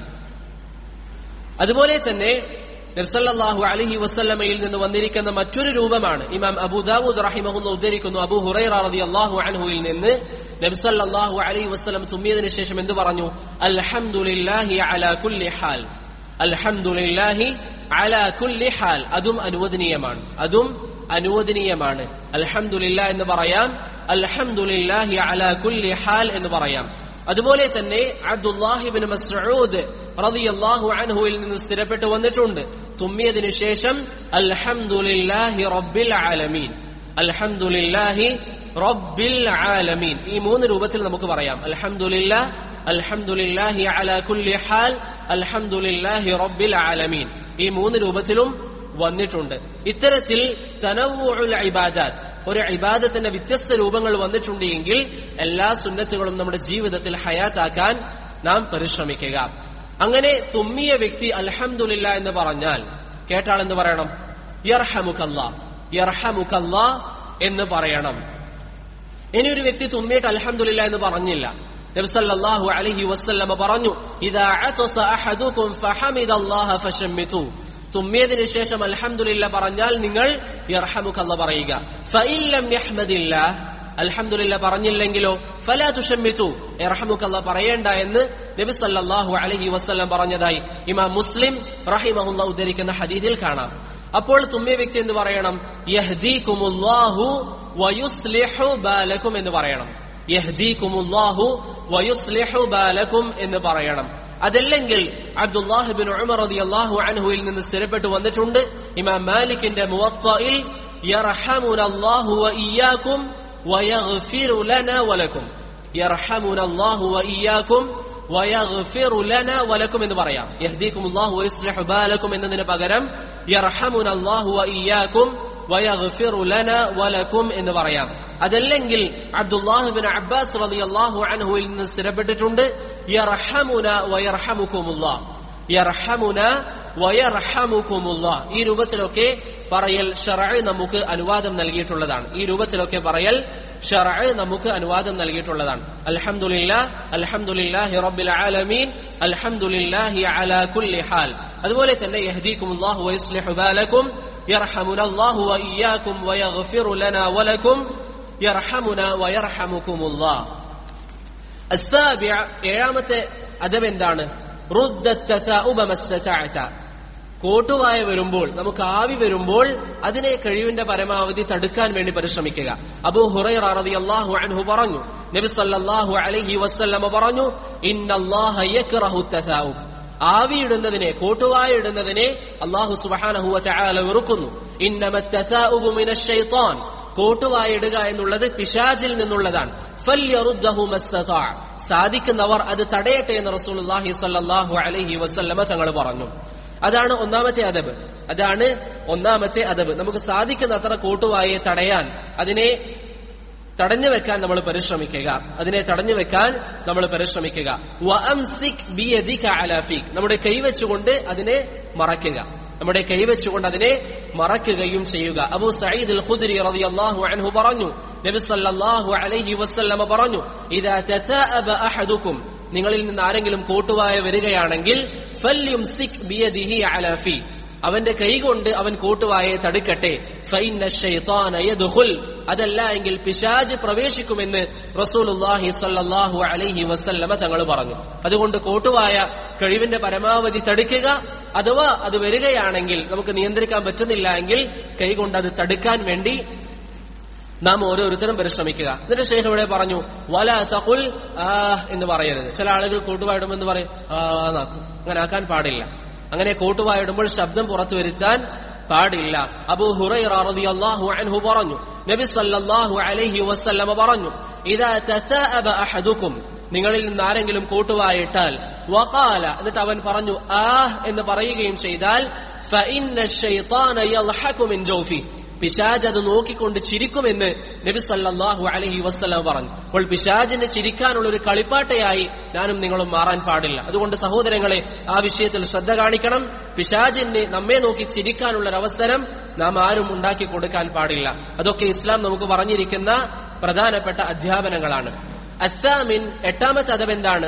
A: അതുപോലെ തന്നെ നബി സല്ലല്ലാഹു അലൈഹി വസല്ലമയിൽ നിന്ന് വന്നിരിക്കുന്ന മറ്റൊരു രൂപമാണ് ഇമാം അബൂ ദാവൂദ് റഹിമഹുല്ലാഹ് ഉദ്ധരിക്കുന്നു. അബൂ ഹുറൈറ റളിയല്ലാഹു അൻഹുവിൽ നിന്ന് നബി സല്ലല്ലാഹു അലൈഹി വസല്ലം തുമ്മിയതിനു ശേഷം എന്ത് പറഞ്ഞു? അൽഹംദുലില്ലാഹി അലാ കുല്ലി ഹാൽ, അൽഹംദുലില്ലാഹി അലാ കുല്ലി ഹാൽ. അതും അനുവദനീയമാണ്, അതും അനുവദനീയമാണ്. അൽഹംദുലില്ലാ എന്ന് പറയാം, അൽഹംദുലില്ലാഹി അലാ കുല്ലി ഹാൽ എന്ന് പറയാം. അതുപോലെ തന്നെ അബ്ദുല്ലാഹി ഇബ്നു മസ്ഊദ് റളിയല്ലാഹു അൻഹുവിൽ നിന്ന് സ്ഥിരപ്പെട്ടു വന്നിട്ടുണ്ട്, തുമ്മിയതിനു ശേഷം അൽഹംദുലില്ലാഹി റബ്ബിൽ ആലമീൻ, അൽഹംദുലില്ലാഹി റബ്ബിൽ ആലമീൻ. ഈ മൂന്ന് രൂപത്തിൽ നമുക്ക് പറയാം. അൽഹംദുലില്ലാ, അൽഹംദുലില്ലാഹി അലാ കുല്ലി ഹാൽ, അൽഹംദുലില്ലാഹി റബ്ബിൽ ആലമീൻ. ഈ മൂന്ന് രൂപത്തിലും വന്നിട്ടുണ്ട്. ഇത്തരത്തിൽ തനവ്വുഉൽ ഇബാദാത്ത്, ഒരു ഇബാദത്തിന്റെ വ്യത്യസ്ത രൂപങ്ങൾ വന്നിട്ടുണ്ട് എങ്കിൽ എല്ലാ സുന്നത്തുകളും നമ്മുടെ ജീവിതത്തിൽ ഹയാത്താക്കാൻ നാം പരിശ്രമിക്കുക. അങ്ങനെ തുമ്മിയ വ്യക്തി അൽഹംദുലില്ലാ എന്ന് പറഞ്ഞാൽ കേട്ടാൾ എന്ത് പറയണം? യർഹമുകല്ലാ, യർഹമുകല്ലാ എന്ന് പറയണം. ഇനി ഒരു വ്യക്തി തുമ്മിയിട്ട് അൽഹംദുലില്ലാ എന്ന് പറഞ്ഞില്ല, നബി സല്ലല്ലാഹു അലൈഹി വസല്ലം പറഞ്ഞു, ഇദാ അതസ അഹദുകും ഫഹമിദല്ലാഹ ഫശമ്മിതു, തുമ്മിയതിനു ശേഷം അൽഹംദുലില്ലാ പറഞ്ഞാൽ നിങ്ങൾ യർഹമുകല്ലാ പറയുക. ഫഇല്ലം യഹ്മദില്ലാ, അൽഹംദുലില്ലാ പറഞ്ഞില്ലെങ്കിലോ ഫലാ തുശമ്മിതു, യർഹമുകല്ലാ പറയേണ്ട എന്ന് നബി സല്ലല്ലാഹു അലൈഹി വസല്ലം പറഞ്ഞതായി ഇമാം മുസ്ലിം റഹിമഹുല്ലാഹ് ഉദ്ധരിക്കുന്ന ഹദീസിൽ കാണാം. അപ്പോൾ തുമ്മിയ വ്യക്തി എന്ന് പറയണം? യഹ്ദീകുമുല്ലാഹു വയുസ്ലിഹു ബാലകും എന്ന് പറയണം. യഹ്ദീകുമുല്ലാഹു വയുസ്ലിഹു ബാലകും എന്ന് പറയണം. അതല്ലെങ്കിൽ അബ്ദുല്ലാഹി ഇബ്നു ഉമർ റളിയല്ലാഹു അൻഹുവിൽ നിന്ന് സ്ഥിരപ്പെട്ടു വന്നിട്ടുണ്ട്, ഇമാം മാലിക്കിന്റെ മുവത്തയിൽ യർഹമുനല്ലാഹു വഇയ്യാകും വയഗ്ഫിറു ലനാ വലകും, യർഹമുനല്ലാഹു വഇയ്യാകും വയഗ്ഫിറു ലനാ വലകും എന്ന് പറയാം. യഹ്ദീകുമുല്ലാഹു വയുസ്ലിഹു ബാലകും എന്നതിന് പകരം യർഹമുനല്ലാഹു വഇയ്യാകും വയഗ്ഫിറു ലനാ വലകും എന്ന് പറയാം. അതല്ലെങ്കിൽ അബ്ദുല്ലാഹി ഇബ്നു അബ്ബാസ് റളിയല്ലാഹു അൻഹുവിൽ നിന്ന് സ്ഥിരപ്പെട്ടിട്ടുണ്ട്, യർഹമുനാ വയർഹമുകുമുല്ലാഹ്, യർഹമുനാ വയർഹമുകുമുല്ലാഹ്. ഈ രൂപത്തിലൊക്കെ പറയൽ ശർഅ് നമുക്ക് അനുവാദം നൽകിയിട്ടുള്ളതാണ്. ഈ രൂപത്തിലൊക്കെ പറയൽ ശർഅ് നമുക്ക് അനുവാദം നൽകിയിട്ടുള്ളതാണ്. അൽഹംദുലില്ലാഹ്, അൽഹംദുലില്ലാഹി റബ്ബിൽ ആലമീൻ, അൽഹംദുലില്ലാഹി അലാ കുല്ലി ഹാൽ. അതുപോലെ തന്നെ യഹ്ദീകുമുല്ലാഹു വയുസ്ലിഹു ബാലകും, യർഹമുനല്ലാഹു വഇയ്യാകും വയഗ്ഫിറു ലനാ വലകും, യർഹമുനാ വയർഹമുകുമുല്ലാഹ്. അസ്സാബിഅ, ഏഴാമത്തെ അദബ് എന്താണ്? റുദ്ദ തസാഉബ മസ്തതഅത, കോട്ടുവായ വരുമ്പോൾ, നമുക്ക് ആവി വരുമ്പോൾ അതിനെ കഴിവിന്റെ പരമാവധി തടുക്കാൻ വേണ്ടി പരിശ്രമിക്കുക. അബൂ ഹുറൈറ റളിയല്ലാഹു അൻഹു പറഞ്ഞു, നബി സല്ലല്ലാഹു അലൈഹി വസല്ലം പറഞ്ഞു, ഇന്നല്ലാഹ യക്റഹു തസാഉബ്, ആവിയിടുന്നതിനെ, കോട്ടുവായ ഇടുന്നതിനെ അല്ലാഹു സുബ്ഹാനഹു വ തആല വെറുക്കുന്നു. ഇന്നമത് തസാഉബു മിനശ് ശൈത്താൻ, കോട്ടുവായ ഇടുക എന്നുള്ളത് പിശാചിൽ നിന്നുള്ളതാണ്. ഫല്യറുദ്ദഹു മസ്തതാഅ, സാധിക്കുന്നവർ അത് തടയട്ടെ എന്ന് റസൂലുള്ളാഹി സ്വല്ലല്ലാഹു അലൈഹി വസല്ലമ തങ്ങൾ പറഞ്ഞു. അതാണ് ഒന്നാമത്തെ അദബ്, അതാണ് ഒന്നാമത്തെ അദബ്. നമുക്ക് സാധിക്കുന്ന അത്ര കോട്ടുവായെ തടയാൻ, അതിനെ തടഞ്ഞു വെക്കാൻ നമ്മൾ പരിശ്രമിക്കുക, അതിനെ തടഞ്ഞു വെക്കാൻ നമ്മൾ പരിശ്രമിക്കുക. വഅംസിക് ബിയദിക അലാ ഫീക്, നമ്മുടെ കൈവച്ചുകൊണ്ട് അതിനെ മറക്കുക, നമ്മുടെ കൈവച്ചുകൊണ്ട് അതിനെ മറക്കുകയും ചെയ്യുക. അബൂ സഈദ് അൽ ഖുദ്രി റളിയല്ലാഹു അൻഹു പറഞ്ഞു, നബി സല്ലല്ലാഹു അലൈഹി വസല്ലമ പറഞ്ഞു, ഇദാ തസാഅബ അഹദുകും, നിങ്ങളിൽ നിന്ന് ആരെങ്കിലും കോട്ടുവായ വരികയാണെങ്കിൽ ഫല്യുംസിക് ബിയദിഹി അലാ ഫീ, അവന്റെ കൈകൊണ്ട് അവൻ കോട്ടുവായെ തടുക്കട്ടെ. ഫഇന്ന ശൈത്താന യദ്ഖുൽ, അതല്ല എങ്കിൽ പിശാച് പ്രവേശിക്കുമെന്ന് റസൂലുള്ളാഹി സ്വല്ലല്ലാഹു അലൈഹി വസല്ലമ തങ്ങൾ പറഞ്ഞു. അതുകൊണ്ട് കോട്ടുവായ കഴിവിന്റെ പരമാവധി തടുക്കുക. അഥവാ അത് വരികയാണെങ്കിൽ നമുക്ക് നിയന്ത്രിക്കാൻ പറ്റുന്നില്ല എങ്കിൽ കൈകൊണ്ട് അത് തടുക്കാൻ വേണ്ടി നാം ഓരോരുത്തരും പരിശ്രമിക്കുക. എന്നിട്ട് ശൈഖ് ഇവിടെ പറഞ്ഞു, വലാ തഖുൽ ആഹ് എന്ന് പറയരുത്. ചില ആളുകൾ കോട്ടുവായിടുമെന്ന് പറയും, ആ നാക്കും, അങ്ങനെ ആക്കാൻ പാടില്ല. അങ്ങനെ കോട്ടുവായിടുമ്പോൾ ശബ്ദം പുറത്തു വരുത്താൻ പാടില്ല. അബൂ ഹുറൈറ റളിയല്ലാഹു അൻഹു പറഞ്ഞു, നബി സല്ലല്ലാഹു അലൈഹി വസല്ലമ പറഞ്ഞു, ഇദാ തസാഅബ അഹദുക്കും, നിങ്ങളിൽ നിന്ന് ആരെങ്കിലും കോട്ടുവായിട്ടാൽ, വഖാല, എന്നിട്ട് അവൻ പറഞ്ഞു ആഹ് എന്ന് പറയുകയും ചെയ്താൽ, ഫഇന്ന ശൈത്താന യൽഹഖു മിൻ ജൗഫി, പിശാച് അത് നോക്കിക്കൊണ്ട് ചിരിക്കുമെന്ന് നബി സല്ലല്ലാഹു അലൈഹി വസല്ലം പറഞ്ഞു. അപ്പോൾ പിശാചിന് ചിരിക്കാനുള്ള ഒരു കളിപ്പാട്ടയായി ഞാനും നിങ്ങളും മാറാൻ പാടില്ല. അതുകൊണ്ട് സഹോദരങ്ങളെ, ആ വിഷയത്തിൽ ശ്രദ്ധ കാണിക്കണം. പിശാചിന് നമ്മെ നോക്കി ചിരിക്കാനുള്ള ഒരു അവസരം നാം ആരും ഉണ്ടാക്കി കൊടുക്കാൻ പാടില്ല. അതൊക്കെ ഇസ്ലാം നമുക്ക് പറഞ്ഞിരിക്കുന്ന പ്രധാനപ്പെട്ട അധ്യാപനങ്ങളാണ്. അസ്സാമിൻ, എട്ടാമത്തെ അദബ് എന്താണ്?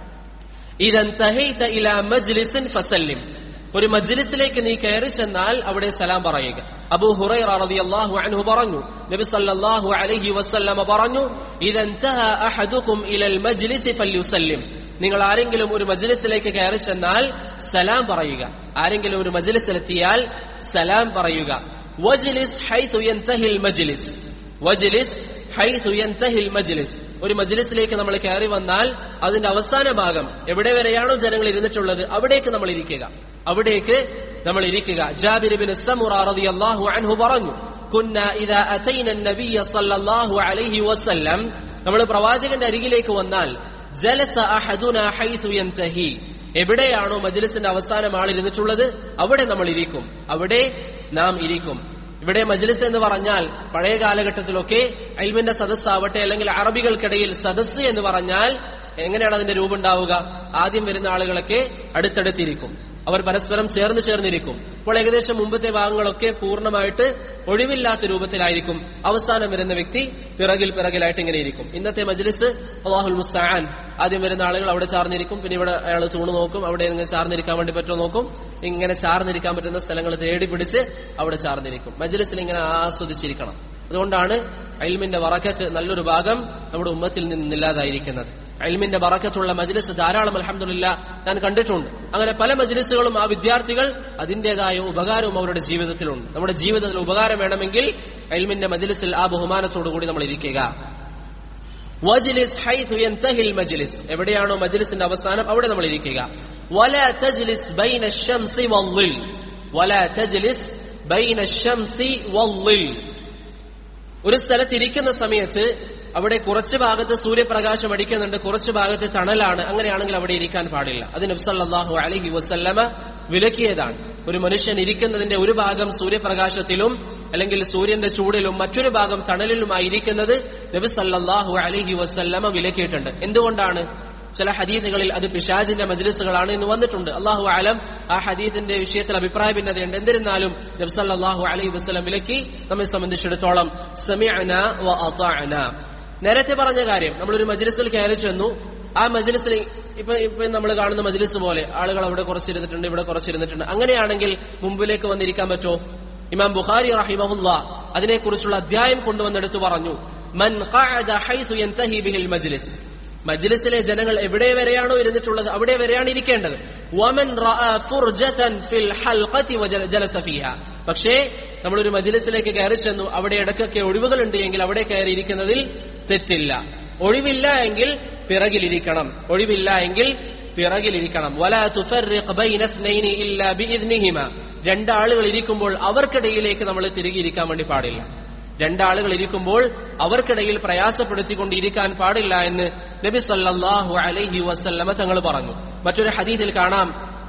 A: ഇദൻ തഹൈത ഇലാ മജ്ലിസിൻ ഫസല്ലിം, ഒരു മജ്ലിസിലേക്ക് നീ കയറി ചെന്നാൽ അവിടെ സലാം പറയുക. അബൂ ഹുറൈറ റളിയല്ലാഹു അൻഹു പറഞ്ഞു, നബി സല്ലല്ലാഹു അലൈഹി വസല്ലമ പറഞ്ഞു, ഇദൻ തഹ അഹദുകും ഇലൽ മജ്ലിസി ഫല്യുസല്ലിം, നിങ്ങൾ ആരെങ്കിലും ഒരു മജ്ലിസിലേക്ക് കയറി ചെന്നാൽ സലാം പറയുക. ആരെങ്കിലും ഒരു മജ്ലിസിലെത്തിയാൽ സലാം പറയുക. വജ്ലിസ് ഹൈതു യൻതഹിൽ മജ്ലിസ്, വജ്ലിസ് ഹൈതു യൻതഹിൽ മജ്ലിസ്, ഒരു മജ്ലിസിലേക്ക് നമ്മൾ കയറി വന്നാൽ അതിന്റെ അവസാന ഭാഗം എവിടെ വരെയാണോ ജനങ്ങൾ ഇരുന്നിട്ടുള്ളത് അവിടേക്ക് നമ്മൾ ഇരിക്കുക, അവിടേക്ക് നമ്മൾ ഇരിക്കുക. ജാബിർ ഇബ്നു സമുറ റളിയല്ലാഹു അൻഹു പറഞ്ഞു, കുന്നാ ഇദാ അതൈന നബിയ സല്ലല്ലാഹു അലൈഹി വസല്ലം, നമ്മൾ പ്രവാചകന്റെ അരികിലേക്ക് വന്നാൽ, ജലസ അഹദുനാ ഹൈതു യൻതഹി, എവിടെയാണോ മജ്ലിസിന്റെ അവസാനം ആൾ ഇരുന്നിട്ടുള്ളത് അവിടെ നമ്മൾ ഇരിക്കും, അവിടെ നാം ഇരിക്കും. ഇവിടെ മജ്ലിസ് എന്ന് പറഞ്ഞാൽ പഴയ കാലഘട്ടത്തിലൊക്കെ ഇൽമിന്റെ സദസ്സാവട്ടെ, അല്ലെങ്കിൽ അറബികൾക്കിടയിൽ സദസ്സ് എന്ന് പറഞ്ഞാൽ എങ്ങനെയാണ് അതിന്റെ രൂപം ഉണ്ടാവുക? ആദ്യം വരുന്ന ആളുകളൊക്കെ അടുത്തടുത്തിരിക്കും, അവർ പരസ്പരം ചേർന്ന് ചേർന്നിരിക്കും. അപ്പോൾ ഏകദേശം മുമ്പത്തെ ഭാഗങ്ങളൊക്കെ പൂർണ്ണമായിട്ട് ഒഴിവില്ലാത്ത രൂപത്തിലായിരിക്കും. അവസാനം വരുന്ന വ്യക്തി പിറകിൽ പിറകിലായിട്ട് ഇങ്ങനെ ഇരിക്കും. ഇന്നത്തെ മജ്ലിസ് അല്ലാഹുൽ മുസ്തആൻ, ആദ്യം വരുന്ന ആളുകൾ അവിടെ ചാർന്നിരിക്കും, പിന്നെ ഇവിടെ അയാൾ തൂണ് നോക്കും, അവിടെ ഇങ്ങനെ ചാർന്നിരിക്കാൻ വേണ്ടി പറ്റുമോ നോക്കും, ഇങ്ങനെ ചാർന്നിരിക്കാൻ പറ്റുന്ന സ്ഥലങ്ങൾ തേടി പിടിച്ച് അവിടെ ചാർന്നിരിക്കും. മജ്ലിസിൽ ഇങ്ങനെ ആസ്വദിച്ചിരിക്കണം. അതുകൊണ്ടാണ് ഇൽമിന്റെ ബറക്കത്ത് നല്ലൊരു ഭാഗം നമ്മുടെ ഉമ്മത്തിൽ നിന്നില്ലാതായിരിക്കുന്നത്. ഇൽമിന്റെ ബറക്കത്തുള്ള മജ്ലിസ് ധാരാളം അൽഹംദുലില്ലാഹ് ഞാൻ കണ്ടിട്ടുണ്ട്. അങ്ങനെ പല മജ്ലിസുകളും ആ വിദ്യാർത്ഥികൾ അതിന്റേതായ ഉപകാരവും അവരുടെ ജീവിതത്തിലുണ്ട്. നമ്മുടെ ജീവിതത്തിൽ ഉപകാരം വേണമെങ്കിൽ ഇൽമിന്റെ മജ്ലിസിൽ ആ ബഹുമാനത്തോടുകൂടി നമ്മൾ ഇരിക്കുക. വജ്ലിസ് ഹൈതു യൻതഹിൽ മജ്ലിസ്, എവിടെയാണോ മജ്ലിസിന്റെ അവസാനം അവിടെ നമ്മൾ ഇരിക്കുക. വലാ തജ്ലിസ് ബൈന അശ്ശംസി വള്ളിൽ, വലാ തജ്ലിസ് ബൈന അശ്ശംസി വള്ളിൽ, ഒരു സ്ഥലത്ത് ഇരിക്കുന്ന സമയത്ത് അവിടെ കുറച്ച് ഭാഗത്ത് സൂര്യപ്രകാശം അടിക്കുന്നുണ്ട്, കുറച്ച് ഭാഗത്ത് തണലാണ്, അങ്ങനെയാണെങ്കിൽ അവിടെ ഇരിക്കാൻ പാടില്ല. അത് നബി സല്ലല്ലാഹു അലൈഹി വസല്ലമ വിലക്കിയതാണ്. ഒരു മനുഷ്യൻ ഇരിക്കുന്നതിന്റെ ഒരു ഭാഗം സൂര്യപ്രകാശത്തിലും അല്ലെങ്കിൽ സൂര്യന്റെ ചൂടിലും മറ്റൊരു ഭാഗം തണലിലുമായിരിക്കുന്നത് നബി സല്ലല്ലാഹു അലൈഹി വസല്ലമ വിലക്കിയിട്ടുണ്ട്. എന്തുകൊണ്ടാണ്? ചില ഹദീസുകളിൽ അത് പിശാചിന്റെ മജ്ലിസുകളാണ് എന്ന് വന്നിട്ടുണ്ട്. അല്ലാഹു അലം, ആ ഹദീസിന്റെ വിഷയത്തിൽ അഭിപ്രായ ഭിന്നതയുണ്ട്. എന്നിരുന്നാലും നബി സല്ലല്ലാഹു അലൈഹി വസല്ലം വിലക്കി നമ്മെ സംബന്ധിച്ചിടത്തോളം സമിഅന വ അതാഅന. നേരത്തെ പറഞ്ഞ കാര്യം, നമ്മളൊരു മജ്ലിസിൽ കയറി ചെന്നു, ആ മജ്ലിസിൽ ഇപ്പൊ ഇപ്പൊ നമ്മൾ കാണുന്ന മജ്ലിസ് പോലെ ആളുകൾ അവിടെ കുറച്ചിരുന്നിട്ടുണ്ട്, ഇവിടെ കുറച്ചിരുന്നിട്ടുണ്ട്. അങ്ങനെയാണെങ്കിൽ മുമ്പിലേക്ക് വന്നിരിക്കാൻ പറ്റോ? ഇമാം ബുഖാരി റഹിമഹുല്ലാഹ് അതിനെക്കുറിച്ചുള്ള അധ്യായം കൊണ്ടുവന്നെടുത്തു പറഞ്ഞു, മൻ ഖഅദ ഹൈതു യൻതഹി ബിഹിൽ മജ്ലിസ്, മജ്ലിസിലെ ജനങ്ങൾ എവിടെ വരെയാണോ ഇരുന്നിട്ടുള്ളത് അവിടെ വരെയാണ് ഇരിക്കേണ്ടത്. വമൻ റഅ ഫുർജതൻ ഫിൽ ഹൽഖതി വജലസ ഫീഹാ, പക്ഷേ നമ്മളൊരു മജ്ലിസിലേക്ക് കയറി ചെന്നു, അവിടെ ഇടയ്ക്കൊക്കെ ഒഴിവുകളുണ്ട് എങ്കിൽ അവിടെ കയറി ഇരിക്കുന്നതിൽ തെറ്റില്ല. ഒഴിവില്ല എങ്കിൽ പിറകിലിരിക്കണം, ഒഴിവില്ല എങ്കിൽ പിറകിലിരിക്കണം. വലാ തുഫർരിഖ് ബൈന ഇസ്നൈനി ഇല്ലാ ബിഇദ്നിഹിമ, രണ്ടാളുകൾ ഇരിക്കുമ്പോൾ അവർക്കിടയിലേക്ക് നമ്മൾ തിരികെ ഇരിക്കാൻ വേണ്ടി പാടില്ല. രണ്ടാളുകൾ ഇരിക്കുമ്പോൾ അവർക്കിടയിൽ പ്രയാസപ്പെടുത്തിക്കൊണ്ടിരിക്കാൻ പാടില്ല എന്ന് നബി സല്ലല്ലാഹു അലൈഹി വസല്ലമ തങ്ങൾ പറഞ്ഞു. മറ്റൊരു ഹദീസിൽ കാണാം,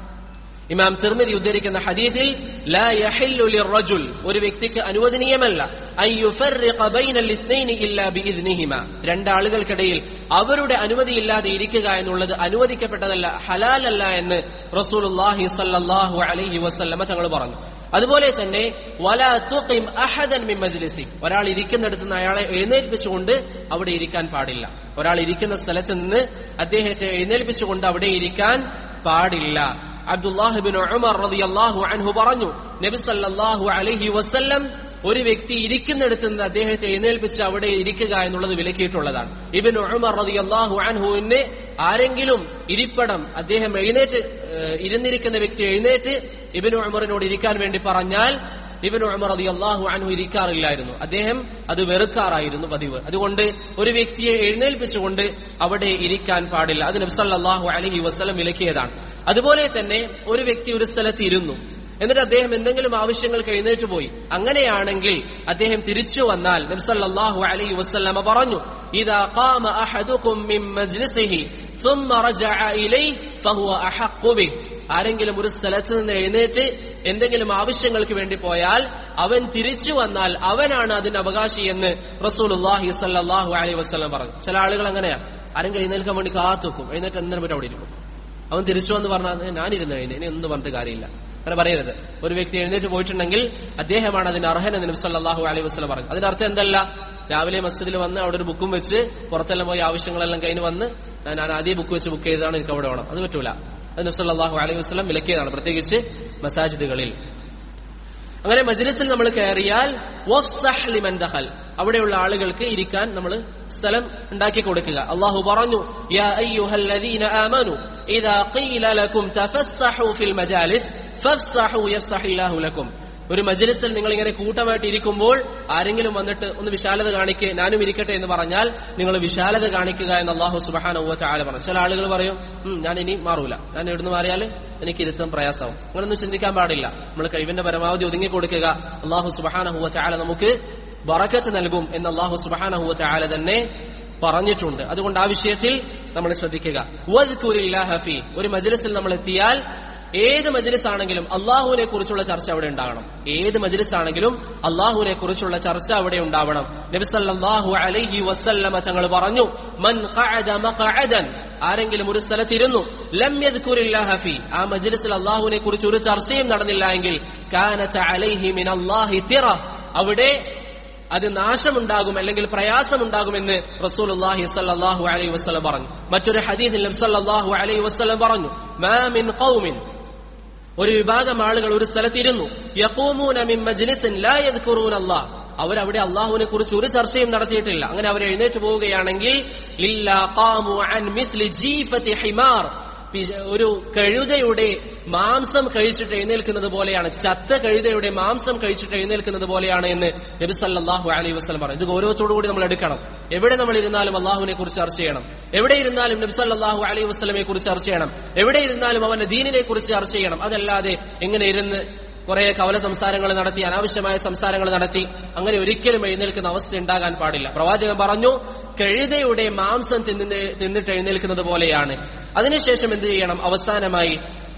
A: ഇമാം തിർമിദി ഉദ്ധരിക്കുന്ന ഹദീസിൽ, ലാ യഹില്ലു ലിർറജുൽ, ഒരു വ്യക്തിക്ക് അനുവദനീയമല്ല, അൻ യുഫർരിഖ ബൈനൽ ഇസ്നൈനി ഇല്ലാ ബിഇദ്നിഹിമ, രണ്ടാളുകൾക്കിടയിൽ അവരുടെ അനുമതിയില്ലാതെ ഇരിക്കുക എന്നുള്ളത് അനുവദിക്കപ്പെട്ടതല്ല, ഹലാലല്ല എന്ന് റസൂലുള്ളാഹി സ്വല്ലല്ലാഹു അലൈഹി വസല്ലമ തങ്ങൾ പറഞ്ഞു. അതുപോലെ തന്നെ വലാ തുഖിം അഹദൻ മിൻ മജ്ലിസി, ഒരാൾ ഇരിക്കുന്നിടത്ത് നിന്ന് അയാളെ എഴുന്നേൽപ്പിച്ചുകൊണ്ട് അവിടെ ഇരിക്കാൻ പാടില്ല. ഒരാൾ ഇരിക്കുന്ന സ്ഥലത്ത് നിന്ന് അദ്ദേഹത്തെ എഴുന്നേൽപ്പിച്ചുകൊണ്ട് അവിടെ ഇരിക്കാൻ പാടില്ല. അബ്ദുല്ലാഹ് ഇബ്നു ഉമർ റളിയല്ലാഹു അൻഹു പറഞ്ഞു, നബി സല്ലല്ലാഹു അലൈഹി വസല്ലം ഒരു വ്യക്തി ഇരിക്കുന്നിടത്ത് നിന്ന് അദ്ദേഹത്തെ എഴുന്നേൽപ്പിച്ച് അവിടെ ഇരിക്കുക എന്നുള്ളത് വിലക്കിയിട്ടുള്ളതാണ്. ഇബ്നു ഉമർ റളിയല്ലാഹു അൻഹുവിനെ ആരെങ്കിലും ഇരിപ്പടം അദ്ദേഹം എഴുന്നേറ്റ് ഇരുന്നിരിക്കുന്ന വ്യക്തി എഴുന്നേറ്റ് ഇബ്നു ഉമറിനോട് ഇരിക്കാൻ വേണ്ടി പറഞ്ഞാൽ ഇബ്നു ഉമർ റളിയല്ലാഹു അൻഹു ഇരിക്കാറില്ലായിരുന്നു. അദ്ദേഹം അത് വെറുക്കാറായിരുന്നു പതിവ്. അതുകൊണ്ട് ഒരു വ്യക്തിയെ എഴുന്നേൽപ്പിച്ചുകൊണ്ട് അവിടെ ഇരിക്കാൻ പാടില്ല. അത് നബി സല്ലല്ലാഹു അലൈഹി വസല്ലം വിലക്കിയതാണ്. അതുപോലെ തന്നെ ഒരു വ്യക്തി ഒരു സ്ഥലത്ത് ഇരുന്നു, എന്നിട്ട് അദ്ദേഹം എന്തെങ്കിലും ആവശ്യങ്ങൾക്ക് എഴുന്നേറ്റ് പോയി. അങ്ങനെയാണെങ്കിൽ അദ്ദേഹം തിരിച്ചു വന്നാൽ നബി സല്ലല്ലാഹു അലൈഹി വസല്ലം പറഞ്ഞു, ഇദാ ഖാമ അഹദുകും മിൻ മജ്ലിസിഹി ثم رجع ഇലൈഹി ഫഹുവ അഹഖു ബിഹി. ആരെങ്കിലും ഒരു സ്ഥലത്ത് നിന്ന് എഴുന്നേറ്റ് എന്തെങ്കിലും ആവശ്യങ്ങൾക്ക് വേണ്ടി പോയാൽ അവൻ തിരിച്ചു വന്നാൽ അവനാണ് അതിന് അവകാശി എന്ന് റസൂലുള്ളാഹി സ്വല്ലല്ലാഹു അലൈഹി വസല്ലം പറഞ്ഞു. ചില ആളുകൾ അങ്ങനെയാ, ആരെങ്കിലും എഴുന്നേൽക്കാൻ വേണ്ടി കാത്തുക്കും, എഴുന്നേറ്റ് എന്തിനും പറ്റും അവിടെ ഇരിക്കും. അവൻ തിരിച്ചു വന്ന് പറഞ്ഞാൽ ഞാനിരുന്നു കഴിഞ്ഞു, ഇനി ഒന്നും പറഞ്ഞിട്ട് കാര്യമില്ല. അങ്ങനെ പറയരുത്. ഒരു വ്യക്തി എഴുന്നേറ്റ് പോയിട്ടുണ്ടെങ്കിൽ അദ്ദേഹമാണ് അതിന് അർഹൻ എന്ന് നബി സല്ലല്ലാഹു അലൈഹി വസല്ലം പറഞ്ഞു. അതിന്റെ അർത്ഥം എന്തല്ല, രാവിലെ മസ്ജിദിൽ വന്ന് അവിടെ ഒരു ബുക്കും വെച്ച് പുറത്തെല്ലാം പോയി ആവശ്യങ്ങളെല്ലാം കഴിഞ്ഞ് വന്ന് ഞാൻ ആദ്യം ബുക്ക് വെച്ച് ബുക്ക് ചെയ്തതാണ്, എനിക്ക് അവിടെ വേണം, അത് പറ്റൂല. അത് നബി സല്ലല്ലാഹു അലൈഹി വസല്ലം വിലക്കിയതാണ്, പ്രത്യേകിച്ച് മസാജിദുകളിൽ. അങ്ങനെ മജ്ലിസിൽ നമ്മൾ കയറിയാൽ വഫ്സഹ് ലിമൻ ദഖൽ, അവിടെയുള്ള ആളുകൾക്ക് ഇരിക്കാൻ നമ്മൾ സ്ഥലം ഉണ്ടാക്കി കൊടുക്കുക. അല്ലാഹു പറഞ്ഞു, യാ അയ്യുഹല്ലദീന ആമനു ഇദാ ഖീല ലക്കും തഫസ്സഹു ഫിൽ മജാലിസ് ഫഫ്സഹു യഫ്സഹില്ലാഹു ലക്കും. ഒരു മജ്ലിസിൽ നിങ്ങൾ ഇങ്ങനെ കൂട്ടമായിട്ട് ഇരിക്കുമ്പോൾ ആരെങ്കിലും വന്നിട്ട് ഒന്ന് വിശാലത കാണിക്കുക, ഞാനും ഇരിക്കട്ടെ എന്ന് പറഞ്ഞാൽ നിങ്ങൾ വിശാലത കാണിക്കുക എന്ന് അല്ലാഹു സുബ്ഹാനഹു വ തആല പറഞ്ഞു. ചില ആളുകൾ പറയും, ഞാൻ ഇനി മാറൂല, ഞാൻ എവിടുന്ന് മാറിയാൽ എനിക്ക് ഇരുത്തം പ്രയാസമാവും. അങ്ങനൊന്നും ചിന്തിക്കാൻ പാടില്ല. നമ്മൾ കഴിവിന്റെ പരമാവധി ഒതുങ്ങി കൊടുക്കുക. അല്ലാഹു സുബ്ഹാനഹു വ തആല നമുക്ക് ബറക്കത്ത് നൽകും എന്ന് അല്ലാഹു സുബ്ഹാനഹു വ തആല തന്നെ പറഞ്ഞിട്ടുണ്ട്. അതുകൊണ്ട് ആ വിഷയത്തിൽ നമ്മൾ ശ്രദ്ധിക്കുക. വദ്കുരില്ലാഹ ഫീ, ഒരു മജ്ലിസിൽ നമ്മൾ എത്തിയാൽ ഏത് മജ്ലിസ് ആണെങ്കിലും അള്ളാഹുവിനെ കുറിച്ചുള്ള ചർച്ച അവിടെ ഉണ്ടാവണം. ഏത് മജ്ലിസ് ആണെങ്കിലും അള്ളാഹുവിനെ കുറിച്ചുള്ള ചർച്ച അവിടെ ഉണ്ടാവണം. നബി സല്ലല്ലാഹു അലൈഹി വസല്ലമ തങ്ങൾ പറഞ്ഞു, മൻ ഖഅദ മഖഅദൻ, ആരെങ്കിലും ഒരു സ്ഥലത്തിരുന്നു, ലം യദ്കുരില്ലാഹ ഫീ, ആ മജ്ലിസിൽ അള്ളാഹുവിനെ കുറിച്ച് ഒരു ചർച്ചയും നടന്നില്ല എങ്കിൽ കാനത അലൈഹി മിനല്ലാഹി തിറ, അവിടെ അത് നാശമുണ്ടാകും അല്ലെങ്കിൽ പ്രയാസമുണ്ടാകുമെന്ന് റസൂലുള്ളാഹി സ്വല്ലല്ലാഹു അലൈഹി വസല്ലം പറഞ്ഞു. മറ്റൊരു ഹദീസിൽ നബി സല്ലല്ലാഹു അലൈഹി വസല്ലം പറഞ്ഞു, മാ മിൻ ഖൗമിൻ, ഒരു വിഭാഗം ആളുകൾ ഒരു സ്ഥലത്തിരുന്നു, യഖൂമൂന മിൻ മജ്ലിസിൻ ലാ യദ്കുറൂന അല്ലാഹ്, അവരവിടെ അള്ളാഹുവിനെ കുറിച്ച് ഒരു ചർച്ചയും നടത്തിയിട്ടില്ല. അങ്ങനെ അവർ എഴുന്നേറ്റ് പോവുകയാണെങ്കിൽ ഇല്ലാ ഖാമു അൻ മിസ്ലി ജീഫത്തി ഹിമാർ, ഒരു കഴുതയുടെ മാംസം കഴിച്ചിട്ട് എഴുന്നേൽക്കുന്നത് പോലെയാണ്, ചത്ത കഴുതയുടെ മാംസം കഴിച്ചിട്ട് എഴുന്നേൽക്കുന്നത് പോലെയാണ് എന്ന് നബി സല്ലല്ലാഹു അലൈഹി വസല്ലം പറഞ്ഞു. ഇത് ഗൗരവത്തോടുകൂടി നമ്മൾ എടുക്കണം. എവിടെ നമ്മൾ ഇരുന്നാലും അള്ളാഹുവിനെ കുറിച്ച് ചർച്ച ചെയ്യണം. എവിടെ ഇരുന്നാലും നബി സല്ലല്ലാഹു അലൈഹി വസല്ലമയെ കുറിച്ച് ചർച്ച ചെയ്യണം. എവിടെ ഇരുന്നാലും അവന്റെ ദീനിനെ കുറിച്ച് ചർച്ച ചെയ്യണം. അതല്ലാതെ എങ്ങനെ ഇരുന്ന് കുറെ കവല സംസാരങ്ങൾ നടത്തി, അനാവശ്യമായ സംസാരങ്ങൾ നടത്തി അങ്ങനെ ഒരിക്കലും എഴുന്നേൽക്കുന്ന അവസ്ഥ ഉണ്ടാകാൻ പാടില്ല. പ്രവാചകൻ പറഞ്ഞു, കഴുതയുടെ മാംസം തിന്ന് തിന്നിട്ട് എഴുന്നേൽക്കുന്നത് പോലെയാണ്. അതിനുശേഷം എന്ത് ചെയ്യണം? അവസാനമായി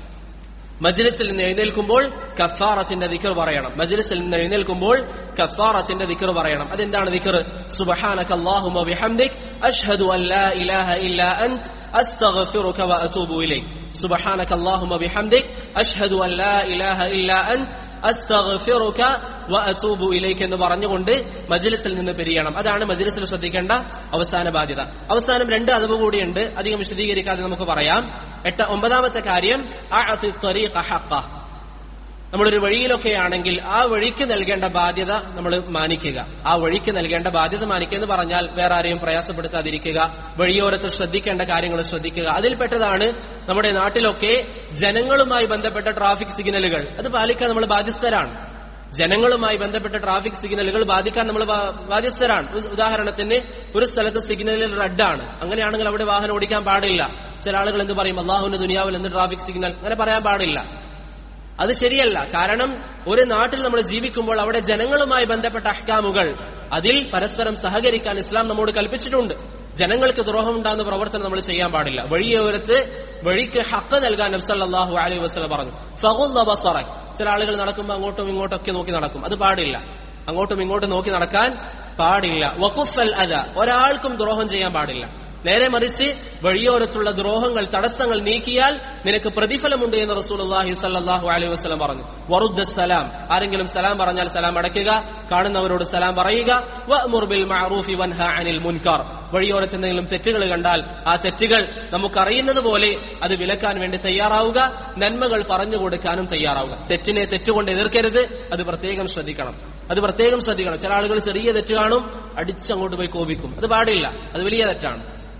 A: മജ്ലിസിൽ നിന്ന് എഴുന്നേൽക്കുമ്പോൾ കഫാറത്തിന്റെ ദിക്ർ പറയണം. മജ്ലിസിൽ നിന്ന് എഴുന്നേൽക്കുമ്പോൾ കഫാറത്തിന്റെ ദിക്ർ പറയണം. അതെന്താണ് ദിക്ർ? സുബ്ഹാനക അല്ലാഹുമ്മ ബിഹംദിക് അശ്ഹദു അൻ ലാ ഇലാഹ ഇല്ലാ അൻത അസ്തഗ്ഫിറുക വഅതൂബു ഇലൈക്. സുബ്ഹാനക അല്ലാഹുമ്മ ബിഹംദിക് അശ്ഹദു അൻ ലാ ഇലാഹ ഇല്ലാ അൻത അസ്തഗ്ഫിറുക വഅതൂബു ഇലൈക് എന്ന് പറഞ്ഞുകൊണ്ട് മജ്ലിസിൽ നിന്ന് പിരിയണം. അതാണ് മജ്ലിസിൽ ശ്രദ്ധിക്കേണ്ട അവസാന ബാധ്യത. അവസാനം രണ്ട് അദബ് കൂടിയുണ്ട്, അധികം വിശദീകരിക്കാതെ നമുക്ക് പറയാം. എട്ട ഒമ്പതാമത്തെ കാര്യം, അഅതി ത്വരീഖ ഹഖ്ഖഹ്, നമ്മളൊരു വഴിയിലൊക്കെ ആണെങ്കിൽ ആ വഴിക്ക് നൽകേണ്ട ബാധ്യത നമ്മൾ മാനിക്കുക. ആ വഴിക്ക് നൽകേണ്ട ബാധ്യത മാനിക്കുക എന്ന് പറഞ്ഞാൽ വേറെ ആരെയും പ്രയാസപ്പെടുത്താതിരിക്കുക, വഴിയോരത്ത് ശ്രദ്ധിക്കേണ്ട കാര്യങ്ങൾ ശ്രദ്ധിക്കുക. അതിൽപ്പെട്ടതാണ് നമ്മുടെ നാട്ടിലൊക്കെ ജനങ്ങളുമായി ബന്ധപ്പെട്ട ട്രാഫിക് സിഗ്നലുകൾ, അത് പാലിക്കാൻ നമ്മൾ ബാധ്യസ്ഥരാണ്. ജനങ്ങളുമായി ബന്ധപ്പെട്ട ട്രാഫിക് സിഗ്നലുകൾ ബാധിക്കാൻ നമ്മൾ ബാധ്യസ്ഥരാണ്. ഉദാഹരണത്തിന് ഒരു സ്ഥലത്ത് സിഗ്നലിൽ റെഡാണ്, അങ്ങനെയാണെങ്കിൽ അവിടെ വാഹനം ഓടിക്കാൻ പാടില്ല. ചില ആളുകൾ എന്ത് പറയും, അള്ളാഹുവിന്റെ ദുനിയാവിൽ എന്ത് ട്രാഫിക് സിഗ്നൽ, അങ്ങനെ പറയാൻ പാടില്ല. അത് ശരിയല്ല. കാരണം ഒരു നാട്ടിൽ നമ്മൾ ജീവിക്കുമ്പോൾ അവിടെ ജനങ്ങളുമായി ബന്ധപ്പെട്ട അഹ്കാമുകൾ, അതിൽ പരസ്പരം സഹകരിക്കാൻ ഇസ്ലാം നമ്മോട് കൽപ്പിച്ചിട്ടുണ്ട്. ജനങ്ങൾക്ക് ദ്രോഹമുണ്ടാകുന്ന പ്രവർത്തനം നമ്മൾ ചെയ്യാൻ പാടില്ല. വഴിയോരത്ത് വഴിക്ക് ഹഖ് നൽകാൻ നബി സല്ലല്ലാഹു അലൈഹി വസല്ലം പറഞ്ഞു. ഫഗുദ്ദ ബസറക്, ചില ആളുകൾ നടക്കുമ്പോൾ അങ്ങോട്ടും ഇങ്ങോട്ടും ഒക്കെ നോക്കി നടക്കും, അത് പാടില്ല. അങ്ങോട്ടും ഇങ്ങോട്ടും നോക്കി നടക്കാൻ പാടില്ല. വഖുഫൽ അദ, ഒരാൾക്കും ദ്രോഹം ചെയ്യാൻ പാടില്ല. നേരെ മറിച്ച് വഴിയോരത്തുള്ള ദ്രോഹങ്ങൾ, തടസ്സങ്ങൾ നീക്കിയാൽ നിനക്ക് പ്രതിഫലമുണ്ട് എന്ന് റസൂലുള്ളാഹി സ്വല്ലല്ലാഹു അലൈഹി വസല്ലം പറഞ്ഞു. വറുദ്ദ സലാം, ആരെങ്കിലും സലാം പറഞ്ഞാൽ സലാം അടയ്ക്കുക, കാണുന്നവരോട് സലാം പറയുക. വഅ്മുർ ബിൽ മഅറൂഫി വൻഹ അനിൽ മുൻകർ, വഴിയോരത്ത് എന്തെങ്കിലും തെറ്റുകൾ കണ്ടാൽ ആ തെറ്റുകൾ നമുക്കറിയുന്നത് പോലെ അത് വിലക്കാൻ വേണ്ടി തയ്യാറാവുക, നന്മകൾ പറഞ്ഞു കൊടുക്കാനും തയ്യാറാവുക. തെറ്റിനെ തെറ്റുകൊണ്ട് എതിർക്കരുത്, അത് പ്രത്യേകം ശ്രദ്ധിക്കണം. അത് പ്രത്യേകം ശ്രദ്ധിക്കണം. ചില ആളുകൾ ചെറിയ തെറ്റ് കാണും, അടിച്ചങ്ങോട്ട് പോയി കോപിക്കും, അത് പാടില്ല, അത് വലിയ തെറ്റാണ്.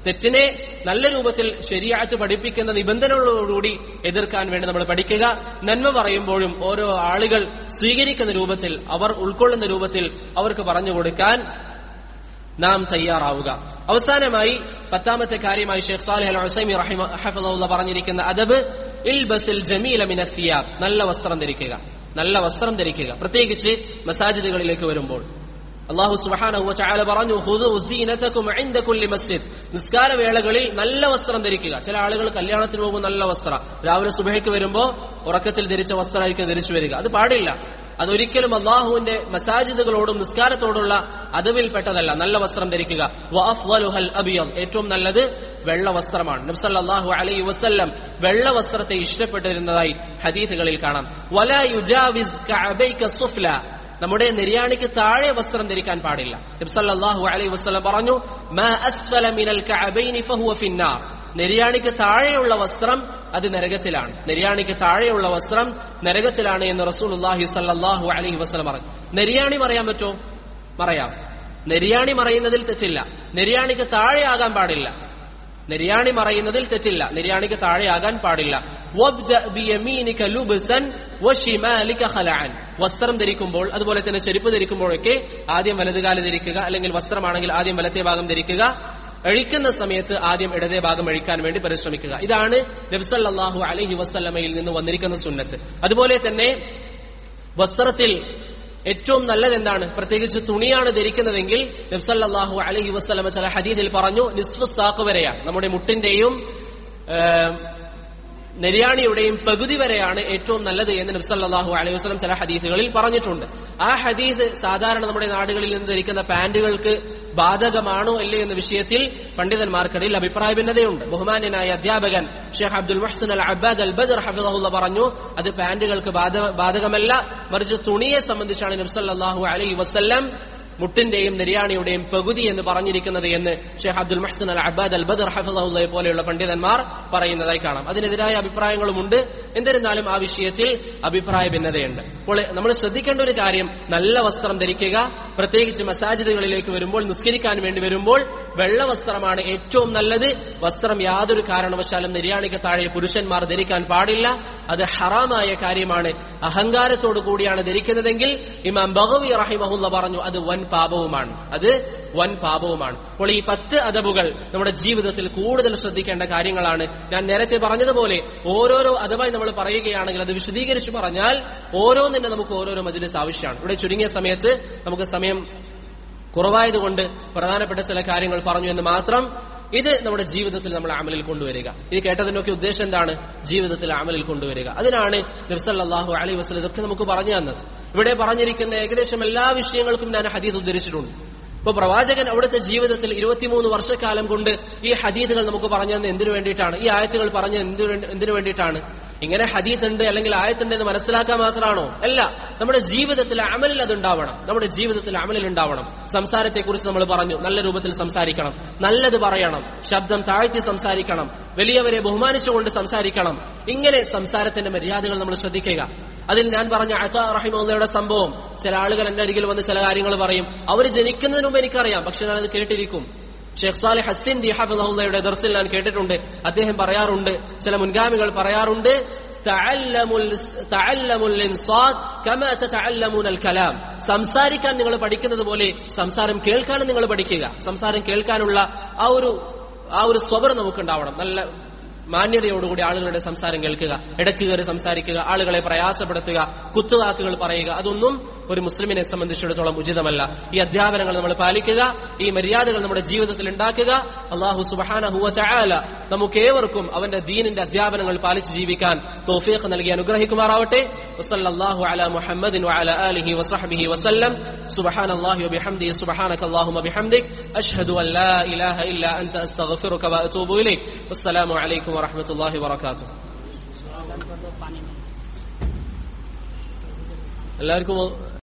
A: തെറ്റിനെ നല്ല രൂപത്തിൽ ശരീഅത്ത് പഠിപ്പിക്കുന്ന നിബന്ധനകളോടുകൂടി എതിർക്കാൻ വേണ്ടി നമ്മൾ പഠിക്കുക. നന്മ പറയുമ്പോഴും ഓരോ ആളുകൾ സ്വീകരിക്കുന്ന രൂപത്തിൽ, അവർ ഉൾക്കൊള്ളുന്ന രൂപത്തിൽ അവർക്ക് പറഞ്ഞു കൊടുക്കാൻ നാം തയ്യാറാവുക. അവസാനമായി പത്താമത്തെ കാര്യമായി ഷെയ്ഖ് സാലിഹ് അൽ ഉസൈമി റഹിമഹുല്ലാഹ് പറഞ്ഞിരിക്കുന്ന അദബ് ഇൽബസിൽ ജമീല മിന സിയാബ്, നല്ല വസ്ത്രം ധരിക്കുക. നല്ല വസ്ത്രം ധരിക്കുക, പ്രത്യേകിച്ച് മസാജിദുകളിലേക്ക് വരുമ്പോൾ. അല്ലാഹു സുബ്ഹാനഹു വ തആല പറഞ്ഞു, ഖുദൂ സീനതകും ഇൻദ കുല്ലി മസ്ജിദ്. നിസ്കാര വേളകളിൽ നല്ല വസ്ത്രം ധരിക്കുക. ചില ആളുകൾ കല്യാണത്തിന് പോകുമ്പോൾ നല്ല വസ്ത്രം, രാവിലെ സുബഹിക്ക് വരുമ്പോൾ ഉറക്കത്തിൽ ധരിച്ച വസ്ത്രമായിരിക്കും ധരിച്ചു വരിക. അത് പാടില്ല. അതൊരിക്കലും അള്ളാഹുവിന്റെ മസാജിദുകളോടും നിസ്കാരത്തോടുള്ള അദബിൽപ്പെട്ടതല്ല. നല്ല വസ്ത്രം ധരിക്കുക. വഅഫ്ളലുഹൽ അബിയദ്, ഏറ്റവും നല്ലത് വെള്ള വസ്ത്രമാണ്. നബി സല്ലല്ലാഹു അലൈഹി വസല്ലം വെള്ള വസ്ത്രത്തെ ഇഷ്ടപ്പെട്ടിരുന്നതായി ഹദീസുകളിൽ കാണാം. വലാ യുജാവിസ് കഅബൈക സുഫ്ല, നമ്മുടെ നെര്യാണിക്ക് താഴെ വസ്ത്രം ധരിക്കാൻ പാടില്ല. നബി സല്ലല്ലാഹു അലൈഹി വസല്ലം പറഞ്ഞു, മാ അസ്ഫല മിനൽ കഅബൈനി ഫഹുവ ഫിന്നാർ, നെര്യാണിക്ക് താഴെയുള്ള വസ്ത്രം അത് നരകത്തിലാണ്. നെര്യാണിക്ക് താഴെയുള്ള വസ്ത്രം നരകത്തിലാണ് എന്ന് റസൂലുള്ളാഹി സ്വല്ലല്ലാഹു അലൈഹി വസല്ലം പറഞ്ഞു. നെര്യാണി മറയാൻ പറ്റോ? മറയാം. നെര്യാണി മറയുന്നതിൽ തെറ്റില്ല. നെര്യാണിക്ക് താഴെയാകാൻ പാടില്ല. നെര്യാണി മറയുന്നതിൽ തെറ്റില്ല. നെര്യാണിക്ക് താഴെയാകാൻ പാടില്ല. വബ്ദഅ ബിയമീനിക ലുബ്സൻ വശിമാലിക ഖലഅൻ, വസ്ത്രം ധരിക്കുമ്പോൾ അതുപോലെ തന്നെ ചെരുപ്പ് ധരിക്കുമ്പോഴൊക്കെ ആദ്യം വലതുകാല് ധരിക്കുക, അല്ലെങ്കിൽ വസ്ത്രമാണെങ്കിൽ ആദ്യം വലത്തെ ഭാഗം ധരിക്കുക. അഴിക്കുന്ന സമയത്ത് ആദ്യം ഇടതേ ഭാഗം അഴിക്കാൻ വേണ്ടി പരിശ്രമിക്കുക. ഇതാണ് നബി സല്ലല്ലാഹു അലൈഹി വസല്ലമയിൽ നിന്ന് വന്നിരിക്കുന്ന സുന്നത്ത്. അതുപോലെ തന്നെ വസ്ത്രത്തിൽ ഏറ്റവും നല്ലത് എന്താണ്? പ്രത്യേകിച്ച് തുണിയാണ് ധരിക്കുന്നതെങ്കിൽ നബി സല്ലല്ലാഹു അലൈഹി വസല്ലമ ചില ഹദീസിൽ പറഞ്ഞു, നിസ്ഫു സാഖ് വരെയാണ്, നമ്മുടെ മുട്ടിന്റെയും നെര്യാണിയുടെയും പകുതി വരെയാണ് ഏറ്റവും നല്ലത് എന്ന് നബി സല്ലല്ലാഹു അലൈഹി വസല്ലം ചില ഹദീസുകളിൽ പറഞ്ഞിട്ടുണ്ട്. ആ ഹദീസ് സാധാരണ നമ്മുടെ നാടുകളിൽ നിന്ന് ധരിക്കുന്ന പാന്റുകൾക്ക് ബാധകമാണോ അല്ലേ എന്ന വിഷയത്തിൽ പണ്ഡിതന്മാർക്കിടയിൽ അഭിപ്രായ ഭിന്നതയുണ്ട്. ബഹുമാന്യനായ അധ്യാപകൻ ഷെയ്ഖ് അബ്ദുൽ മുഹ്സിൻ അൽ അബ്ബാദ് അൽ ബദർ ഹഫിളഹുല്ലാഹ് പറഞ്ഞു, അത് പാന്റുകൾക്ക് ബാധകമല്ല, മറിച്ച് തുണിയെ സംബന്ധിച്ചാണ് നബി സല്ലല്ലാഹു അലൈഹി വസല്ലം മുട്ടിന്റെയും നെര്യാണിയുടെയും പകുതി എന്ന് പറഞ്ഞിരിക്കുന്നത് എന്ന് ഷെയ്ഖ് അബ്ദുൽ മുഹ്സിൻ അൽ അബ്ബാദ് അൽ ബദർ ഹഫിളഹുല്ലാഹ് പോലെയുള്ള പണ്ഡിതന്മാർ പറയുന്നതായി കാണാം. അതിനെതിരായ അഭിപ്രായങ്ങളുമുണ്ട്. എന്നിരുന്നാലും ആ വിഷയത്തിൽ അഭിപ്രായ ഭിന്നതയുണ്ട്. അപ്പോൾ നമ്മൾ ശ്രദ്ധിക്കേണ്ട ഒരു കാര്യം, നല്ല വസ്ത്രം ധരിക്കുക. പ്രത്യേകിച്ച് മസാജിദുകളിലേക്ക് വരുമ്പോൾ, നിസ്കരിക്കാൻ വേണ്ടി വരുമ്പോൾ വെള്ള വസ്ത്രമാണ് ഏറ്റവും നല്ലത്. വസ്ത്രം യാതൊരു കാരണവശാലും നെര്യാണിക്ക് താഴെ പുരുഷന്മാർ ധരിക്കാൻ പാടില്ല. അത് ഹറാമായ കാര്യമാണ്. അഹങ്കാരത്തോടു കൂടിയാണ് ധരിക്കുന്നതെങ്കിൽ ഇമാം ബഗവി റഹിമഹുല്ലാഹ് പറഞ്ഞു, അത് വൻ പാപവുമാണ്. അത് വൻ പാപവുമാണ്. അപ്പോൾ ഈ പത്ത് അദബുകൾ നമ്മുടെ ജീവിതത്തിൽ കൂടുതൽ ശ്രദ്ധിക്കേണ്ട കാര്യങ്ങളാണ്. ഞാൻ നേരത്തെ പറഞ്ഞതുപോലെ ഓരോരോ അദബായി നമ്മൾ പറയുകയാണെങ്കിൽ അത് വിശദീകരിച്ച് പറഞ്ഞാൽ ഓരോന്നിന്റെ നമുക്ക് ഓരോരോ മജ്‌ലിസ് ആവശ്യമാണ്. ഇവിടെ ചുരുങ്ങിയ സമയത്ത് നമുക്ക് സമയം കുറവായതുകൊണ്ട് പ്രധാനപ്പെട്ട ചില കാര്യങ്ങൾ പറഞ്ഞു എന്ന് മാത്രം. ഇത് നമ്മുടെ ജീവിതത്തിൽ നമ്മൾ അമലിൽ കൊണ്ടുവരിക. ഇത് കേട്ടതിനൊക്കെ ഉദ്ദേശം എന്താണ്? ജീവിതത്തിൽ അമലിൽ കൊണ്ടുവരിക. അതിനാണ് നബി സല്ലല്ലാഹു അലൈഹി വസല്ലം ഇതൊക്കെ നമുക്ക് പറഞ്ഞു തന്നത്. ഇവിടെ പറഞ്ഞിരിക്കുന്ന ഏകദേശം എല്ലാ വിഷയങ്ങൾക്കും ഞാൻ ഹദീസ് ഉദ്ധരിച്ചിട്ടുണ്ട്. ഇപ്പൊ പ്രവാചകൻ അവിടുത്തെ ജീവിതത്തിൽ ഇരുപത്തിമൂന്ന് വർഷക്കാലം കൊണ്ട് ഈ ഹദീസുകൾ നമുക്ക് പറഞ്ഞു തന്നെ എന്തിനു വേണ്ടിയിട്ടാണ്? ഈ ആയത്തുകൾ പറഞ്ഞ എന്തിനു വേണ്ടിയിട്ടാണ്? ഇങ്ങനെ ഹദീസ് ഉണ്ട് അല്ലെങ്കിൽ ആയത്തുണ്ട് എന്ന് മനസ്സിലാക്കാൻ മാത്രമാണോ? അല്ല, നമ്മുടെ ജീവിതത്തിൽ അമലിൽ അതുണ്ടാവണം. നമ്മുടെ ജീവിതത്തിൽ അമലിൽ ഉണ്ടാവണം. സംസാരത്തെക്കുറിച്ച് നമ്മൾ പറഞ്ഞു, നല്ല രൂപത്തിൽ സംസാരിക്കണം, നല്ലത് പറയണം, ശബ്ദം താഴ്ത്തി സംസാരിക്കണം, വലിയവരെ ബഹുമാനിച്ചുകൊണ്ട് സംസാരിക്കണം. ഇങ്ങനെ സംസാരത്തിന്റെ മര്യാദകൾ നമ്മൾ ശ്രദ്ധിക്കുക. അതിൽ ഞാൻ പറഞ്ഞ അതാ റഹിമഹുള്ളയുടെ സംഭവം, ചില ആളുകൾ എന്റെ അരികിൽ വന്ന് ചില കാര്യങ്ങൾ പറയും. അവർ ജനിക്കുന്നതിന് മുമ്പ് എനിക്കറിയാം, പക്ഷെ ഞാനത് കേട്ടിരിക്കും. ഷെയ്ഖ് സാലിഹ് ഹസ്സിൻദി ഹഫിളഹുള്ളയുടെ ദർസിൽ ഞാൻ കേട്ടിട്ടുണ്ട്. അദ്ദേഹം പറയാറുണ്ട്, ചില മുൻഗാമികൾ പറയാറുണ്ട്, സംസാരിക്കാൻ നിങ്ങൾ പഠിക്കുന്നത് പോലെ സംസാരം കേൾക്കാനും നിങ്ങൾ പഠിക്കുക. സംസാരം കേൾക്കാനുള്ള ആ ഒരു ആ ഒരു സ്വബർ നമുക്കുണ്ടാവണം. നല്ല മാന്യതയോടുകൂടി ആളുകളുടെ സംസാരം കേൾക്കുക, ഇടയ്ക്ക് കയറി സംസാരിക്കുക, ആളുകളെ പ്രയാസപ്പെടുത്തുക, കുത്തുവാക്കുകൾ പറയുക, അതൊന്നും ഒരു മുസ്ലിമിനെ സംബന്ധിച്ചിടത്തോളം ഉചിതമല്ല. ഈ അധ്യാപനങ്ങൾ നമ്മൾ പാലിക്കുക, ഈ മര്യാദകൾ നമ്മുടെ ജീവിതത്തിൽ ഉണ്ടാക്കുക. അല്ലാഹു സുബ്ഹാനഹു വ തആല നമുക്കേവർക്കും അവന്റെ ദീനിന്റെ അധ്യാപനങ്ങൾ പാലിച്ച് ജീവിക്കാൻ തൗഫീഖ് നൽകി അനുഗ്രഹിക്കുമാറാവട്ടെ. വസല്ലല്ലാഹു അലാ മുഹമ്മദിൻ വഅലാ ആലിഹി വസഹ്ബിഹി വസല്ലം. സുബ്ഹാനല്ലാഹി വബിഹംദിഹി സുബ്ഹാനകല്ലാഹുമ്മ ബിഹംദിക് അശ്ഹദു അൻ ലാ ഇലാഹ ഇല്ലാ അൻത അസ്തഗ്ഫിറുക വഅതൂബു ഇലൈക്. വസ്സലാമു അലൈക്കും വറഹ്മത്തുള്ളാഹി വബറകാതുഹു. എല്ലാവർക്കും